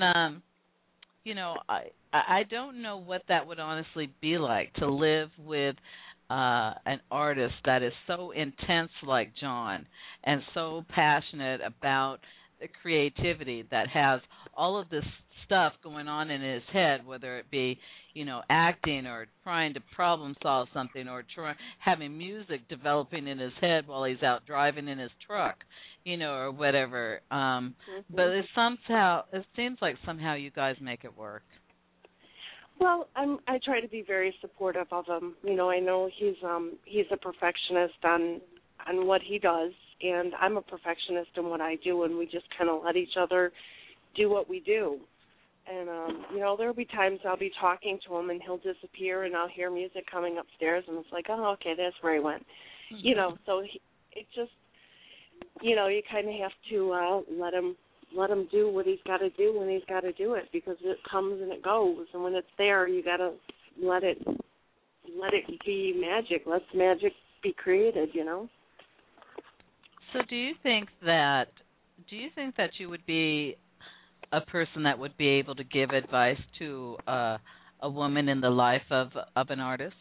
I don't know what that would honestly be like to live with an artist that is so intense like John and so passionate about the creativity, that has all of this stuff going on in his head, whether it be, acting or trying to problem solve something or having music developing in his head while he's out driving in his truck, or whatever. But it seems like somehow you guys make it work. Well, I try to be very supportive of him. I know he's a perfectionist on what he does, and I'm a perfectionist in what I do, and we just kind of let each other do what we do. And there'll be times I'll be talking to him and he'll disappear, and I'll hear music coming upstairs, and it's like, oh, okay, that's where he went. So you know, you kind of have to let him do what he's got to do when he's got to do it, because it comes and it goes, and when it's there, you got to let it be magic. Let magic be created, you know. So do you think that you would be a person that would be able to give advice to a woman in the life of an artist?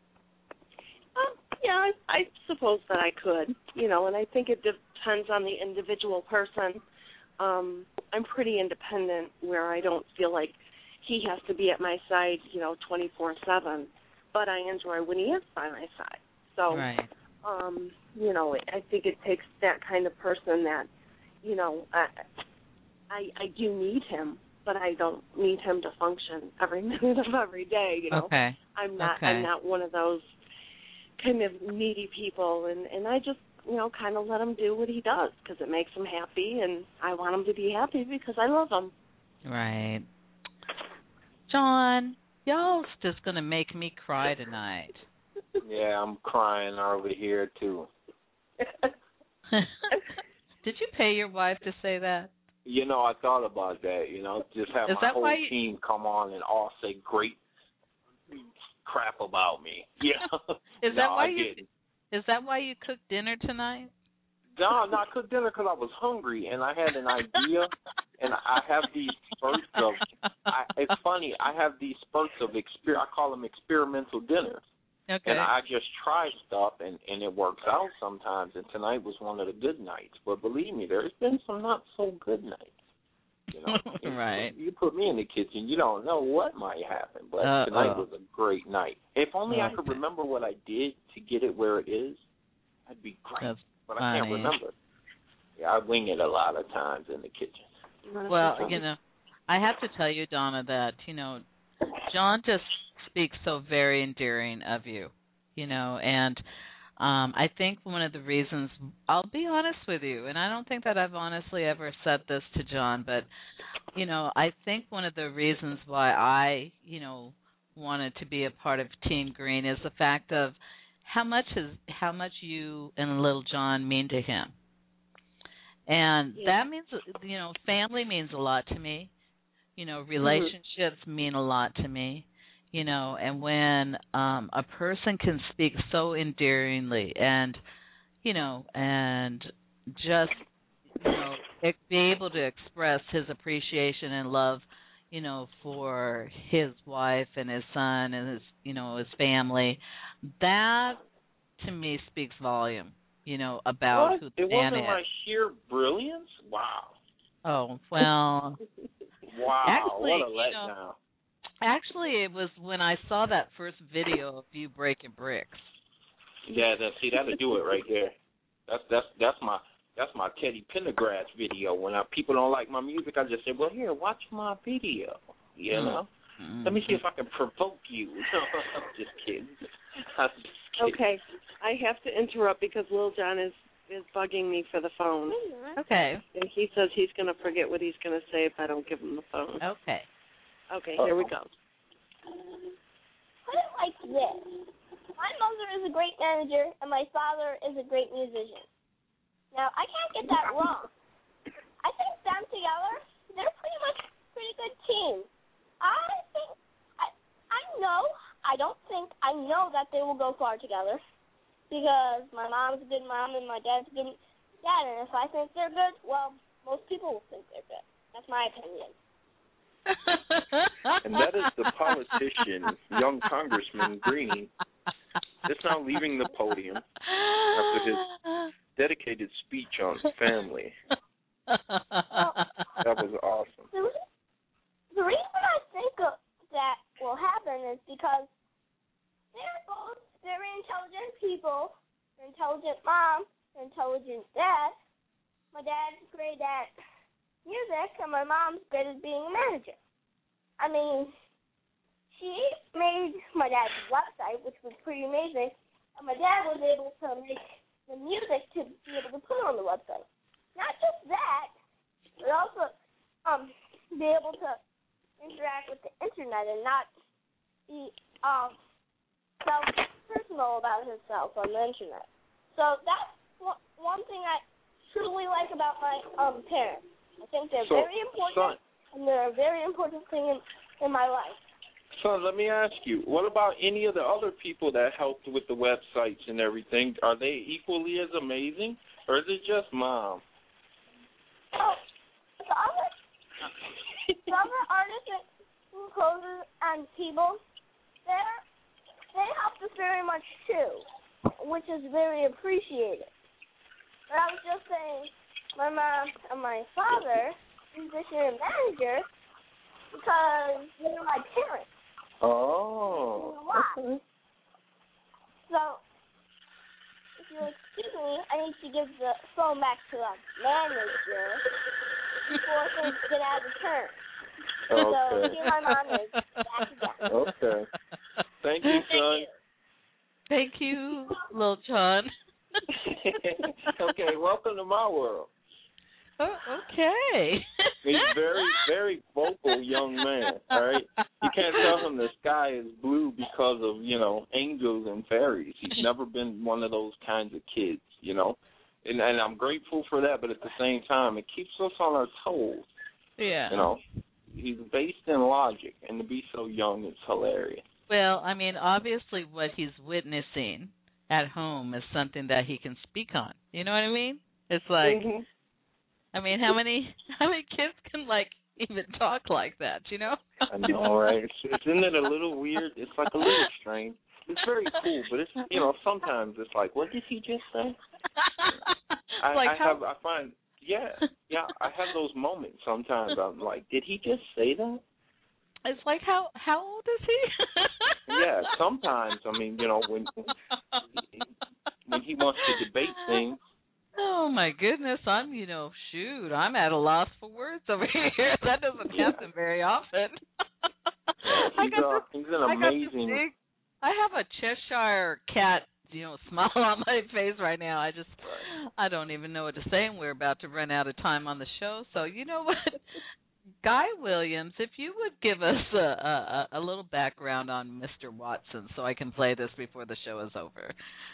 Yeah, I suppose that I could, you know, and I think it depends on the individual person. I'm pretty independent, where I don't feel like he has to be at my side, you know, 24/7, but I enjoy when he is by my side. So, right. You know, I think it takes that kind of person that, you know, I do need him, but I don't need him to function every minute of every day, you know. Okay. I'm not one of those kind of needy people, and I just, you know, kind of let him do what he does because it makes him happy, and I want him to be happy because I love him. Right. John, y'all's just going to make me cry tonight. Yeah, I'm crying over here, too. Did you pay your wife to say that? You know, I thought about that, you know, just have my whole team come on and all say great crap about me. Yeah. Is that why you cooked dinner tonight? No, I cooked dinner because I was hungry and I had an idea, and I have these spurts of. It's funny. I have these spurts of I call them experimental dinners. Okay. And I just try stuff, and it works out sometimes. And tonight was one of the good nights. But believe me, there's been some not so good nights. You know, right. You put me in the kitchen, you don't know what might happen. But tonight was a great night. If only I could remember what I did to get it where it is, that'd be great. But I can't remember. Yeah, I wing it a lot of times in the kitchen. Well, you know, I have to tell you, Donna, that, you know, John just speaks so very endearing of you, you know, and I think one of the reasons, I'll be honest with you, and I don't think that I've honestly ever said this to John, but, you know, I think one of the reasons why I, you know, wanted to be a part of Team Green is the fact of how much you and little John mean to him. And that means, you know, family means a lot to me. You know, relationships mean a lot to me. You know, and when a person can speak so endearingly and, you know, and just, you know, be able to express his appreciation and love, you know, for his wife and his son and his, you know, his family, that to me speaks volume, you know, about who the man is. It wasn't my sheer brilliance? Wow. Oh, well. Wow, actually, what a letdown. You know, actually, it was when I saw that first video of you breaking bricks. Yeah, see, that'll do it right there. That's my Teddy Pendergrass video. When people don't like my music, I just say, well, here, watch my video. You know, let me see if I can provoke you. I'm just kidding. Okay, I have to interrupt because Lil John is bugging me for the phone. Okay. And he says he's going to forget what he's going to say if I don't give him the phone. Okay. Okay, here we go. Put it like this. My mother is a great manager, and my father is a great musician. Now, I can't get that wrong. I think them together, they're pretty good team. I know that they will go far together because my mom's a good mom and my dad's a good dad, and if I think they're good, well, most people will think they're good. That's my opinion. And that is the politician, young Congressman Green, just now leaving the podium after his dedicated speech on family. That was awesome. The reason I think that will happen is because they're both very intelligent people, an intelligent mom, an intelligent dad. My dad's great at music, and my mom's good at being a manager. I mean, she made my dad's website, which was pretty amazing, and my dad was able to make the music to be able to put on the website. Not just that, but also be able to interact with the internet and not be self-personal about himself on the internet. So that's one thing truly like about my parents. I think they're So, very important, and they're a very important thing in my life. Son, let me ask you, what about any of the other people that helped with the websites and everything? Are they equally as amazing, or is it just Mom? Oh, the other artists and composers and people, they helped us very much too, which is very appreciated. But I was just saying, my mom and my father, musician and manager, because they're my parents. Oh. Okay. So, if you'll excuse me, I need to give the phone back to the manager before things get out of turn. Okay. So, here my mom is back again. Okay. Thank you, son. Thank you, Lil Jon. Okay, welcome to my world. Oh, okay. He's very, very vocal young man, all right? You can't tell him the sky is blue because of, angels and fairies. He's never been one of those kinds of kids, And I'm grateful for that, but at the same time, it keeps us on our toes. Yeah. He's based in logic, and to be so young, it's hilarious. Well, I mean, obviously what he's witnessing at home is something that he can speak on. You know what I mean? It's like... Mm-hmm. I mean, how many kids can even talk like that? I know, right? Isn't it a little weird? It's like a little strange. It's very cool, but it's sometimes it's like, what did he just say? I have those moments sometimes. I'm like, did he just say that? It's like, how old is he? Yeah, sometimes. I mean, when he wants to debate things. Oh my goodness, I'm at a loss for words over here. That doesn't happen very often. He's an amazing. I have a Cheshire cat, smile on my face right now. I don't even know what to say, and we're about to run out of time on the show. So you know what, Guy Williams, if you would give us a little background on Mr. Watson, so I can play this before the show is over.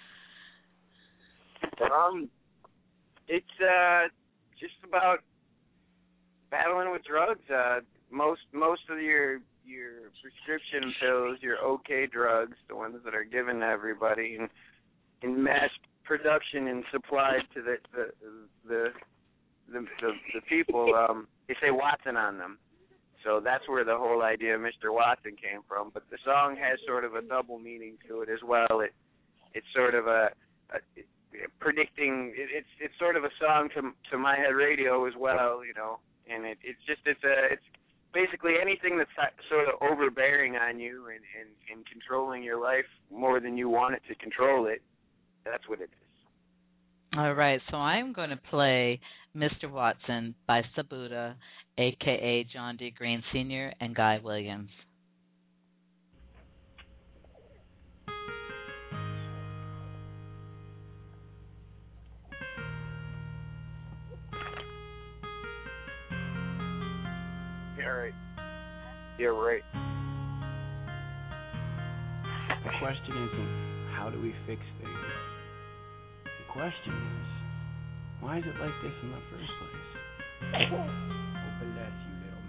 It's just about battling with drugs. Most of your prescription pills, your okay drugs, the ones that are given to everybody in mass production and supplied to the people, they say Watson on them. So that's where the whole idea of Mr. Watson came from. But the song has sort of a double meaning to it as well. It's sort of a predicting. It's sort of a song to My Head Radio as well, and it's basically anything that's sort of overbearing on you and controlling your life more than you want it to control it. That's what it is. All right, so I'm going to play Mr. Watson by Sabuda, a.k.a. John D. Green Sr. and Guy Williams. You're right. The question isn't how do we fix things. The question is, why is it like this in the first place? Hoping that's you, little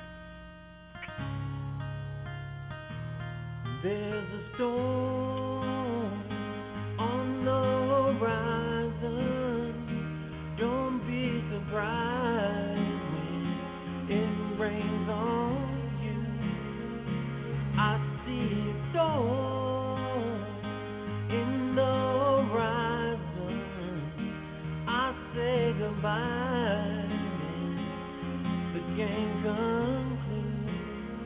man. There's a storm on the horizon. Don't be surprised when it rains on you. I see a storm in the horizon. I say goodbye when the game concludes.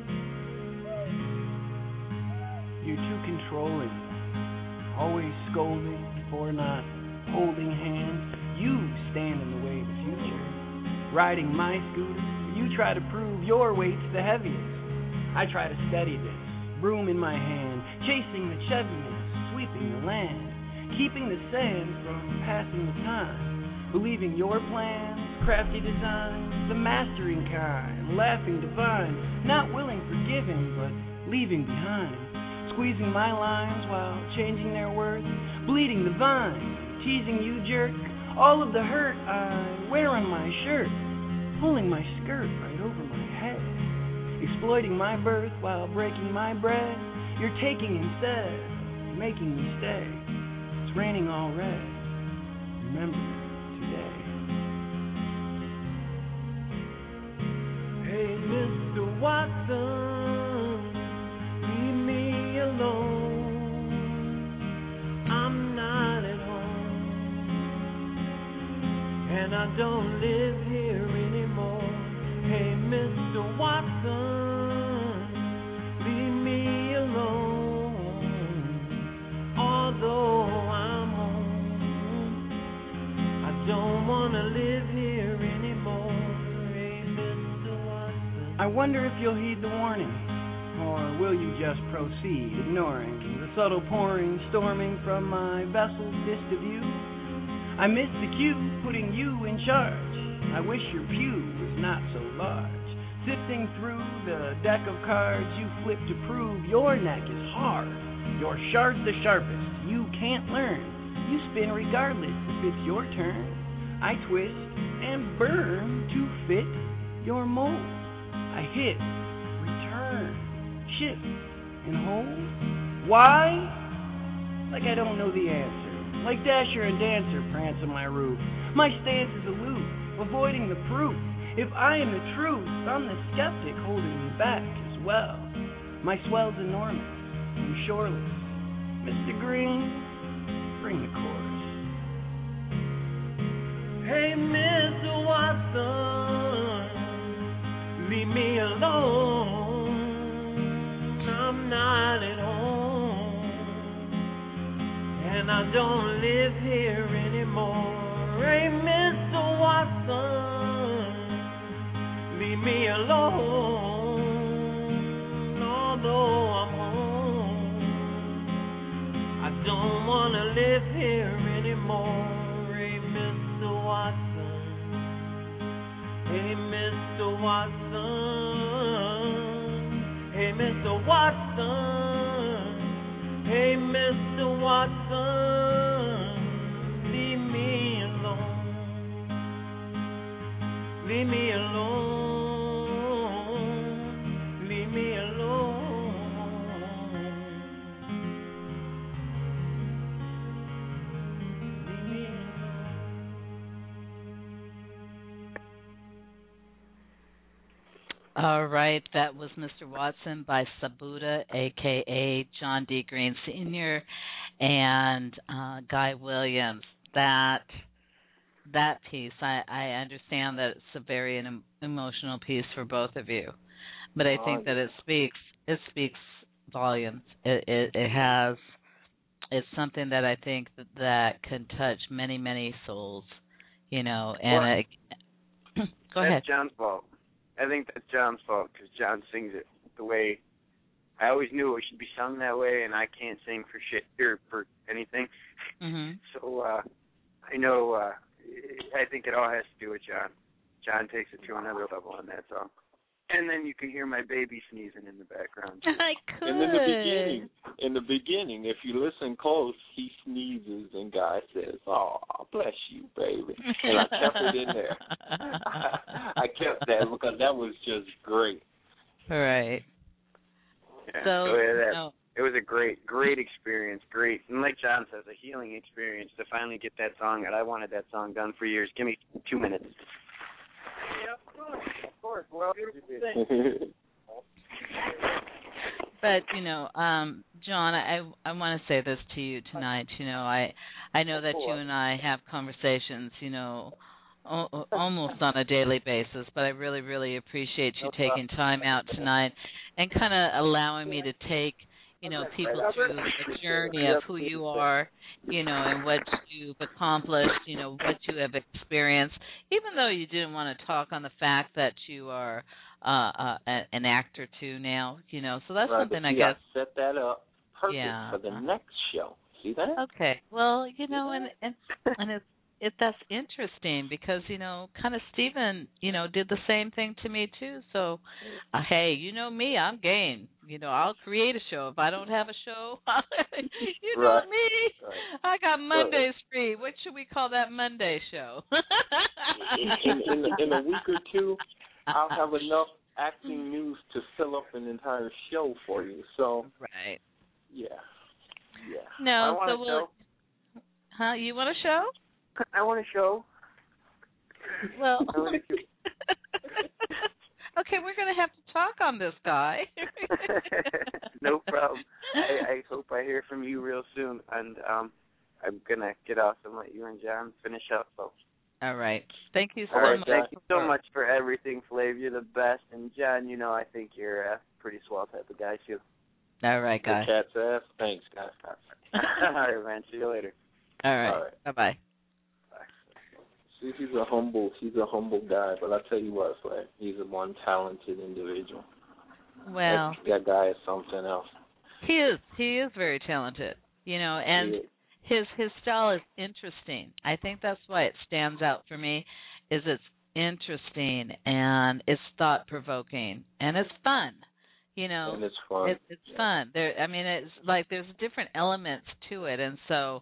You're too controlling, always scolding for not holding hands. You stand in the way of the future. Riding my scooter, you try to prove your weight's the heaviest. I try to steady this, broom in my hand, chasing the Chevians, sweeping the land, keeping the sand from passing the time, believing your plans, crafty designs, the mastering kind, laughing divine, not willing forgiving, but leaving behind, squeezing my lines while changing their words, bleeding the vine, teasing you jerk, All of the hurt I wear on my shirt, pulling my skirt right over my head, exploiting my birth while breaking my bread. You're taking instead, making me stay. It's raining all red. Remember today. Hey, Mr. Watson, leave me alone. I'm not at home, and I don't live here anymore. Hey, Mr. Watson, leave me alone. Although I'm home, I don't want to live here anymore. Hey, Mr. Watson. I wonder if you'll heed the warning, or will you just proceed, ignoring the subtle pouring, storming from my vessel's vista view? I missed the cue, putting you in charge. I wish your pew was not so large. Sifting through the deck of cards you flip to prove your neck is hard. Your shard's the sharpest, you can't learn. You spin regardless if it's your turn. I twist and burn to fit your mold. I hit, return, shift, and hold. Why? Like I don't know the answer. Like Dasher and Dancer prance on my roof. My stance is aloof, avoiding the proof. If I am the truth, I'm the skeptic holding me back as well. My swell's enormous, I'm shoreless. Mr. Green, bring the chorus. Hey, Mr. Watson, leave me alone. I'm not at home, and I don't live here anymore. Hey, Mr. Watson, leave me alone. Although I'm home, I don't want to live here anymore. Hey, Mr. Watson. Hey, Mr. Watson. Hey, Mr. Watson. Hey, Mr. Watson. Leave me alone. Leave me alone. Leave me alone. Leave me alone. All right, that was Mr. Watson by Sabuda, a.k.a. John D. Green Sr. and Guy Williams. That piece, I understand that it's a very emotional piece for both of you, but I think that it speaks volumes. It's something that I think that can touch many souls, you know. And go ahead. That's John's fault. I think that's John's fault because John sings it the way I always knew it should be sung that way, and I can't sing for shit or for anything. Mm-hmm. So I know. I think it all has to do with John. John takes it to another level on that song. And then you can hear my baby sneezing in the background too. I could. And in the beginning, if you listen close, he sneezes and Guy says, "Oh, bless you, baby." And I kept it in there. I kept that because that was just great. Right. Yeah, so yeah, it was a great experience. Great. And like John says, a healing experience to finally get that song out. I wanted that song done for years. Give me 2 minutes. Yeah, of course. Well, but John, I want to say this to you tonight. I know that you and I have conversations, almost on a daily basis. But I really, really appreciate you taking time out tonight and kind of allowing me to take, people through the journey of who you are, and what you've accomplished, what you have experienced, even though you didn't want to talk on the fact that you are an actor too now, so that's something I guess. Set that up perfect for the next show. See that? Okay. Well, and it's that's interesting because kind of Stephen did the same thing to me too. So, hey, you know me, I'm game. I'll create a show if I don't have a show. You know Right. me, Right. I got Mondays free. What should we call that Monday show? in a week or two, I'll have enough acting news to fill up an entire show for you. So, right. Yeah. No, I want so a show. Huh? You want a show? I want a show. Well, okay, we're going to have to talk on this, guy. No problem. I hope I hear from you real soon, and I'm going to get off and let you and John finish up. So. All right. Thank you so much. Thank you so much for everything, Flav. You're the best. And, John, I think you're a pretty swell type of guy, too. All right, guys. Cat's ass. Thanks, guys. All right, man. See you later. All right. Bye-bye. See, he's a humble guy, but I tell you what, Flag, he's a one talented individual. Well, that guy is something else. He is very talented, and his style is interesting. I think that's why it stands out for me, is it's interesting and it's thought provoking and it's fun. And it's fun. It's fun. It's like there's different elements to it, and so.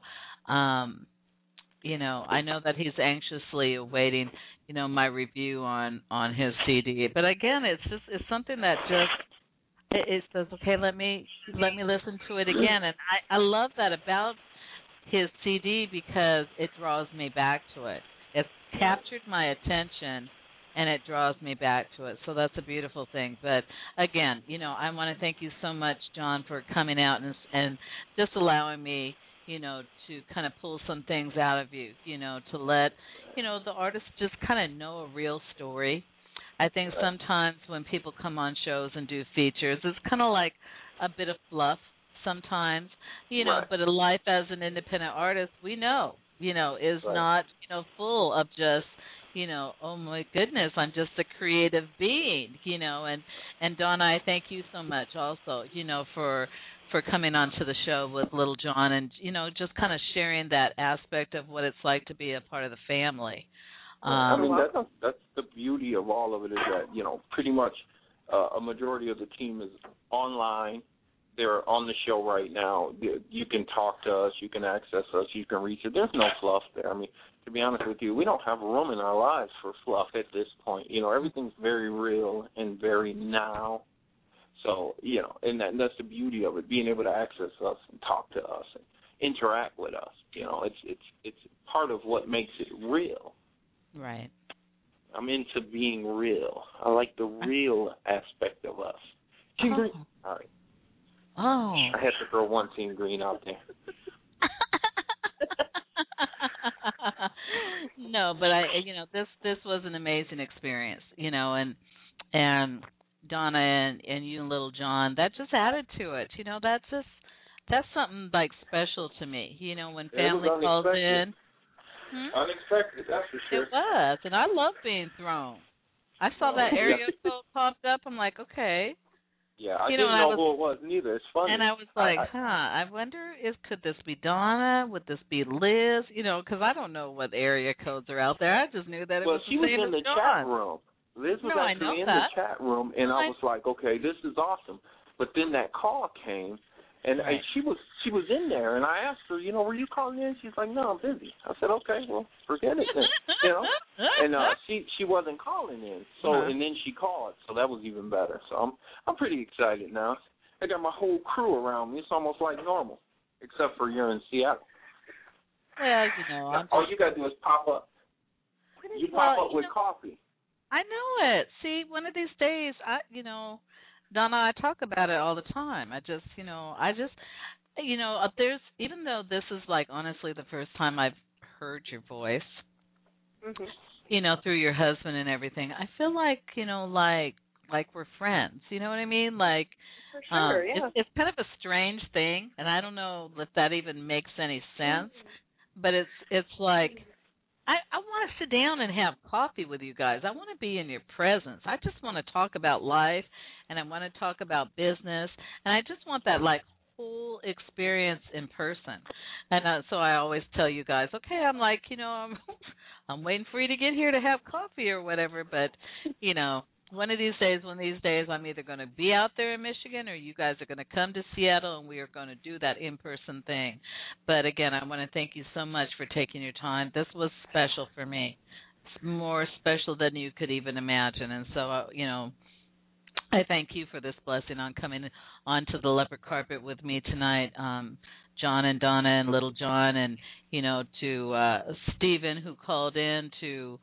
I know that he's anxiously awaiting, my review on his CD. But again, it's something that it says, okay, let me listen to it again. And I love that about his CD because it draws me back to it. It's captured my attention and it draws me back to it. So that's a beautiful thing. But again, I want to thank you so much, John, for coming out and just allowing me to kind of pull some things out of you, to let, the artist just kind of know a real story. I think sometimes when people come on shows and do features, it's kind of like a bit of fluff sometimes, but a life as an independent artist, we know, is not, full of just, oh my goodness, I'm just a creative being, and Donna, I thank you so much also, for coming onto the show with Little John and, just kind of sharing that aspect of what it's like to be a part of the family. That's the beauty of all of it is that, pretty much a majority of the team is online. They're on the show right now. You can talk to us. You can access us. You can reach it. There's no fluff there. To be honest with you, we don't have room in our lives for fluff at this point. Everything's very real and very now. So, and that's the beauty of it, being able to access us and talk to us and interact with us. It's part of what makes it real. Right. I'm into being real. I like the real aspect of us. Team Green. All right. Oh. I had to throw one Team Green out there. No, but this was an amazing experience, and Donna and you and Little John, that just added to it. That's something like special to me. When family calls in. Unexpected, that's for sure. It was, and I love being thrown. I saw that area code popped up. I'm like, okay. Yeah, I didn't know who it was neither. It's funny. And I was like, I wonder could this be Donna? Would this be Liz? Because I don't know what area codes are out there. I just knew that it was the same as John. Well, she was in the chat room. Liz was actually in the chat room, and I was like, okay, this is awesome. But then that call came, and she was in there, and I asked her, were you calling in? She's like, no, I'm busy. I said, okay, well, forget it then, And she wasn't calling in, so and then she called, so that was even better. So I'm pretty excited now. I got my whole crew around me. It's almost like normal, except for you're in Seattle. Well, all you got to do is pop up. You pop up with coffee. I know it. See, one of these days, Donna, I talk about it all the time. There's, even though this is like honestly the first time I've heard your voice, through your husband and everything, I feel like, like we're friends. You know what I mean? Like, for sure, yeah. It's kind of a strange thing, and I don't know if that even makes any sense, but it's like, I want to sit down and have coffee with you guys. I want to be in your presence. I just want to talk about life, and I want to talk about business, and I just want that, like, whole experience in person. And so I always tell you guys, okay, I'm like, I'm waiting for you to get here to have coffee or whatever, but, one of these days, I'm either going to be out there in Michigan or you guys are going to come to Seattle and we are going to do that in-person thing. But, again, I want to thank you so much for taking your time. This was special for me. It's more special than you could even imagine. And so, I thank you for this blessing on coming onto the leopard carpet with me tonight, John and Donna and Little John, and, to Stephen who called in, to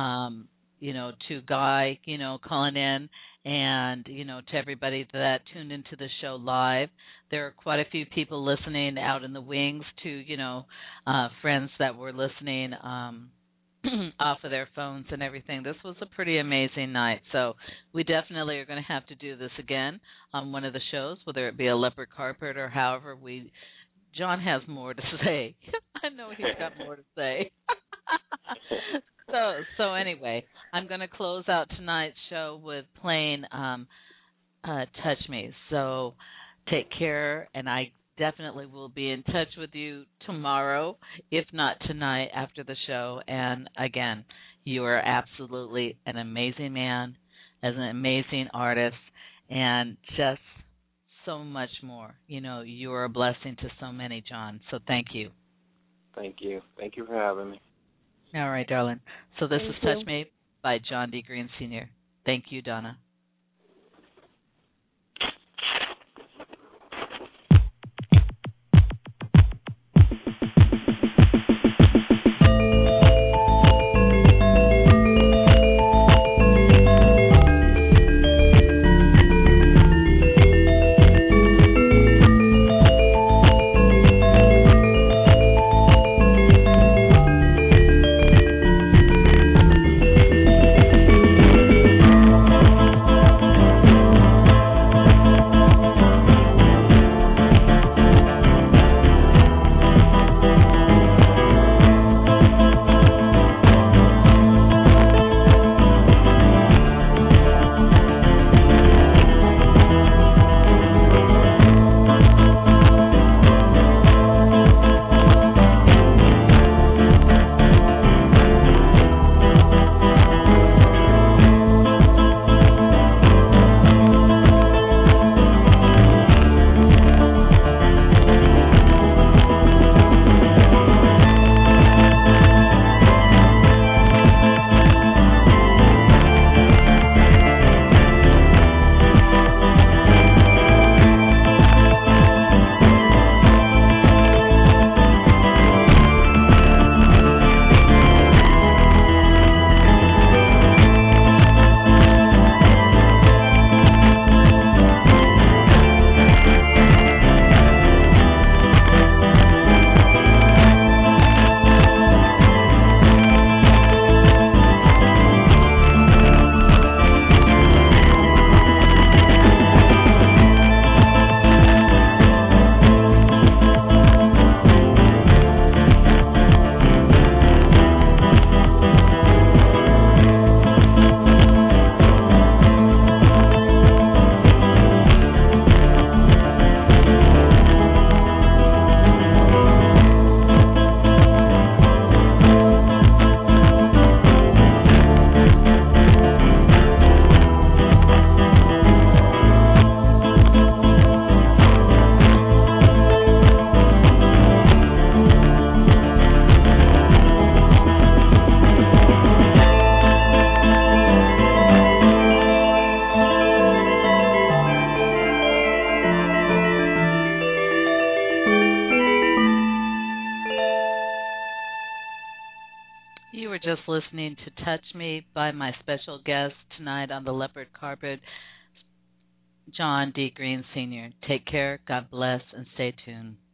Guy, calling in, and, to everybody that tuned into the show live. There are quite a few people listening out in the wings, to, friends that were listening off of their phones and everything. This was a pretty amazing night. So we definitely are going to have to do this again on one of the shows, whether it be a leopard carpet or however John has more to say. I know he's got more to say. So anyway, I'm going to close out tonight's show with playing Touch Me. So take care, and I definitely will be in touch with you tomorrow, if not tonight after the show. And again, you are absolutely an amazing man, as an amazing artist, and just so much more. You are a blessing to so many, John. So thank you. Thank you. Thank you for having me. All right, darling. So this is Touch Me by John D. Green Sr. Thank you, Donna. were just listening to Touch Me by my special guest tonight on the Leopard Carpet, John D. Green Sr. Take care, God bless, and stay tuned.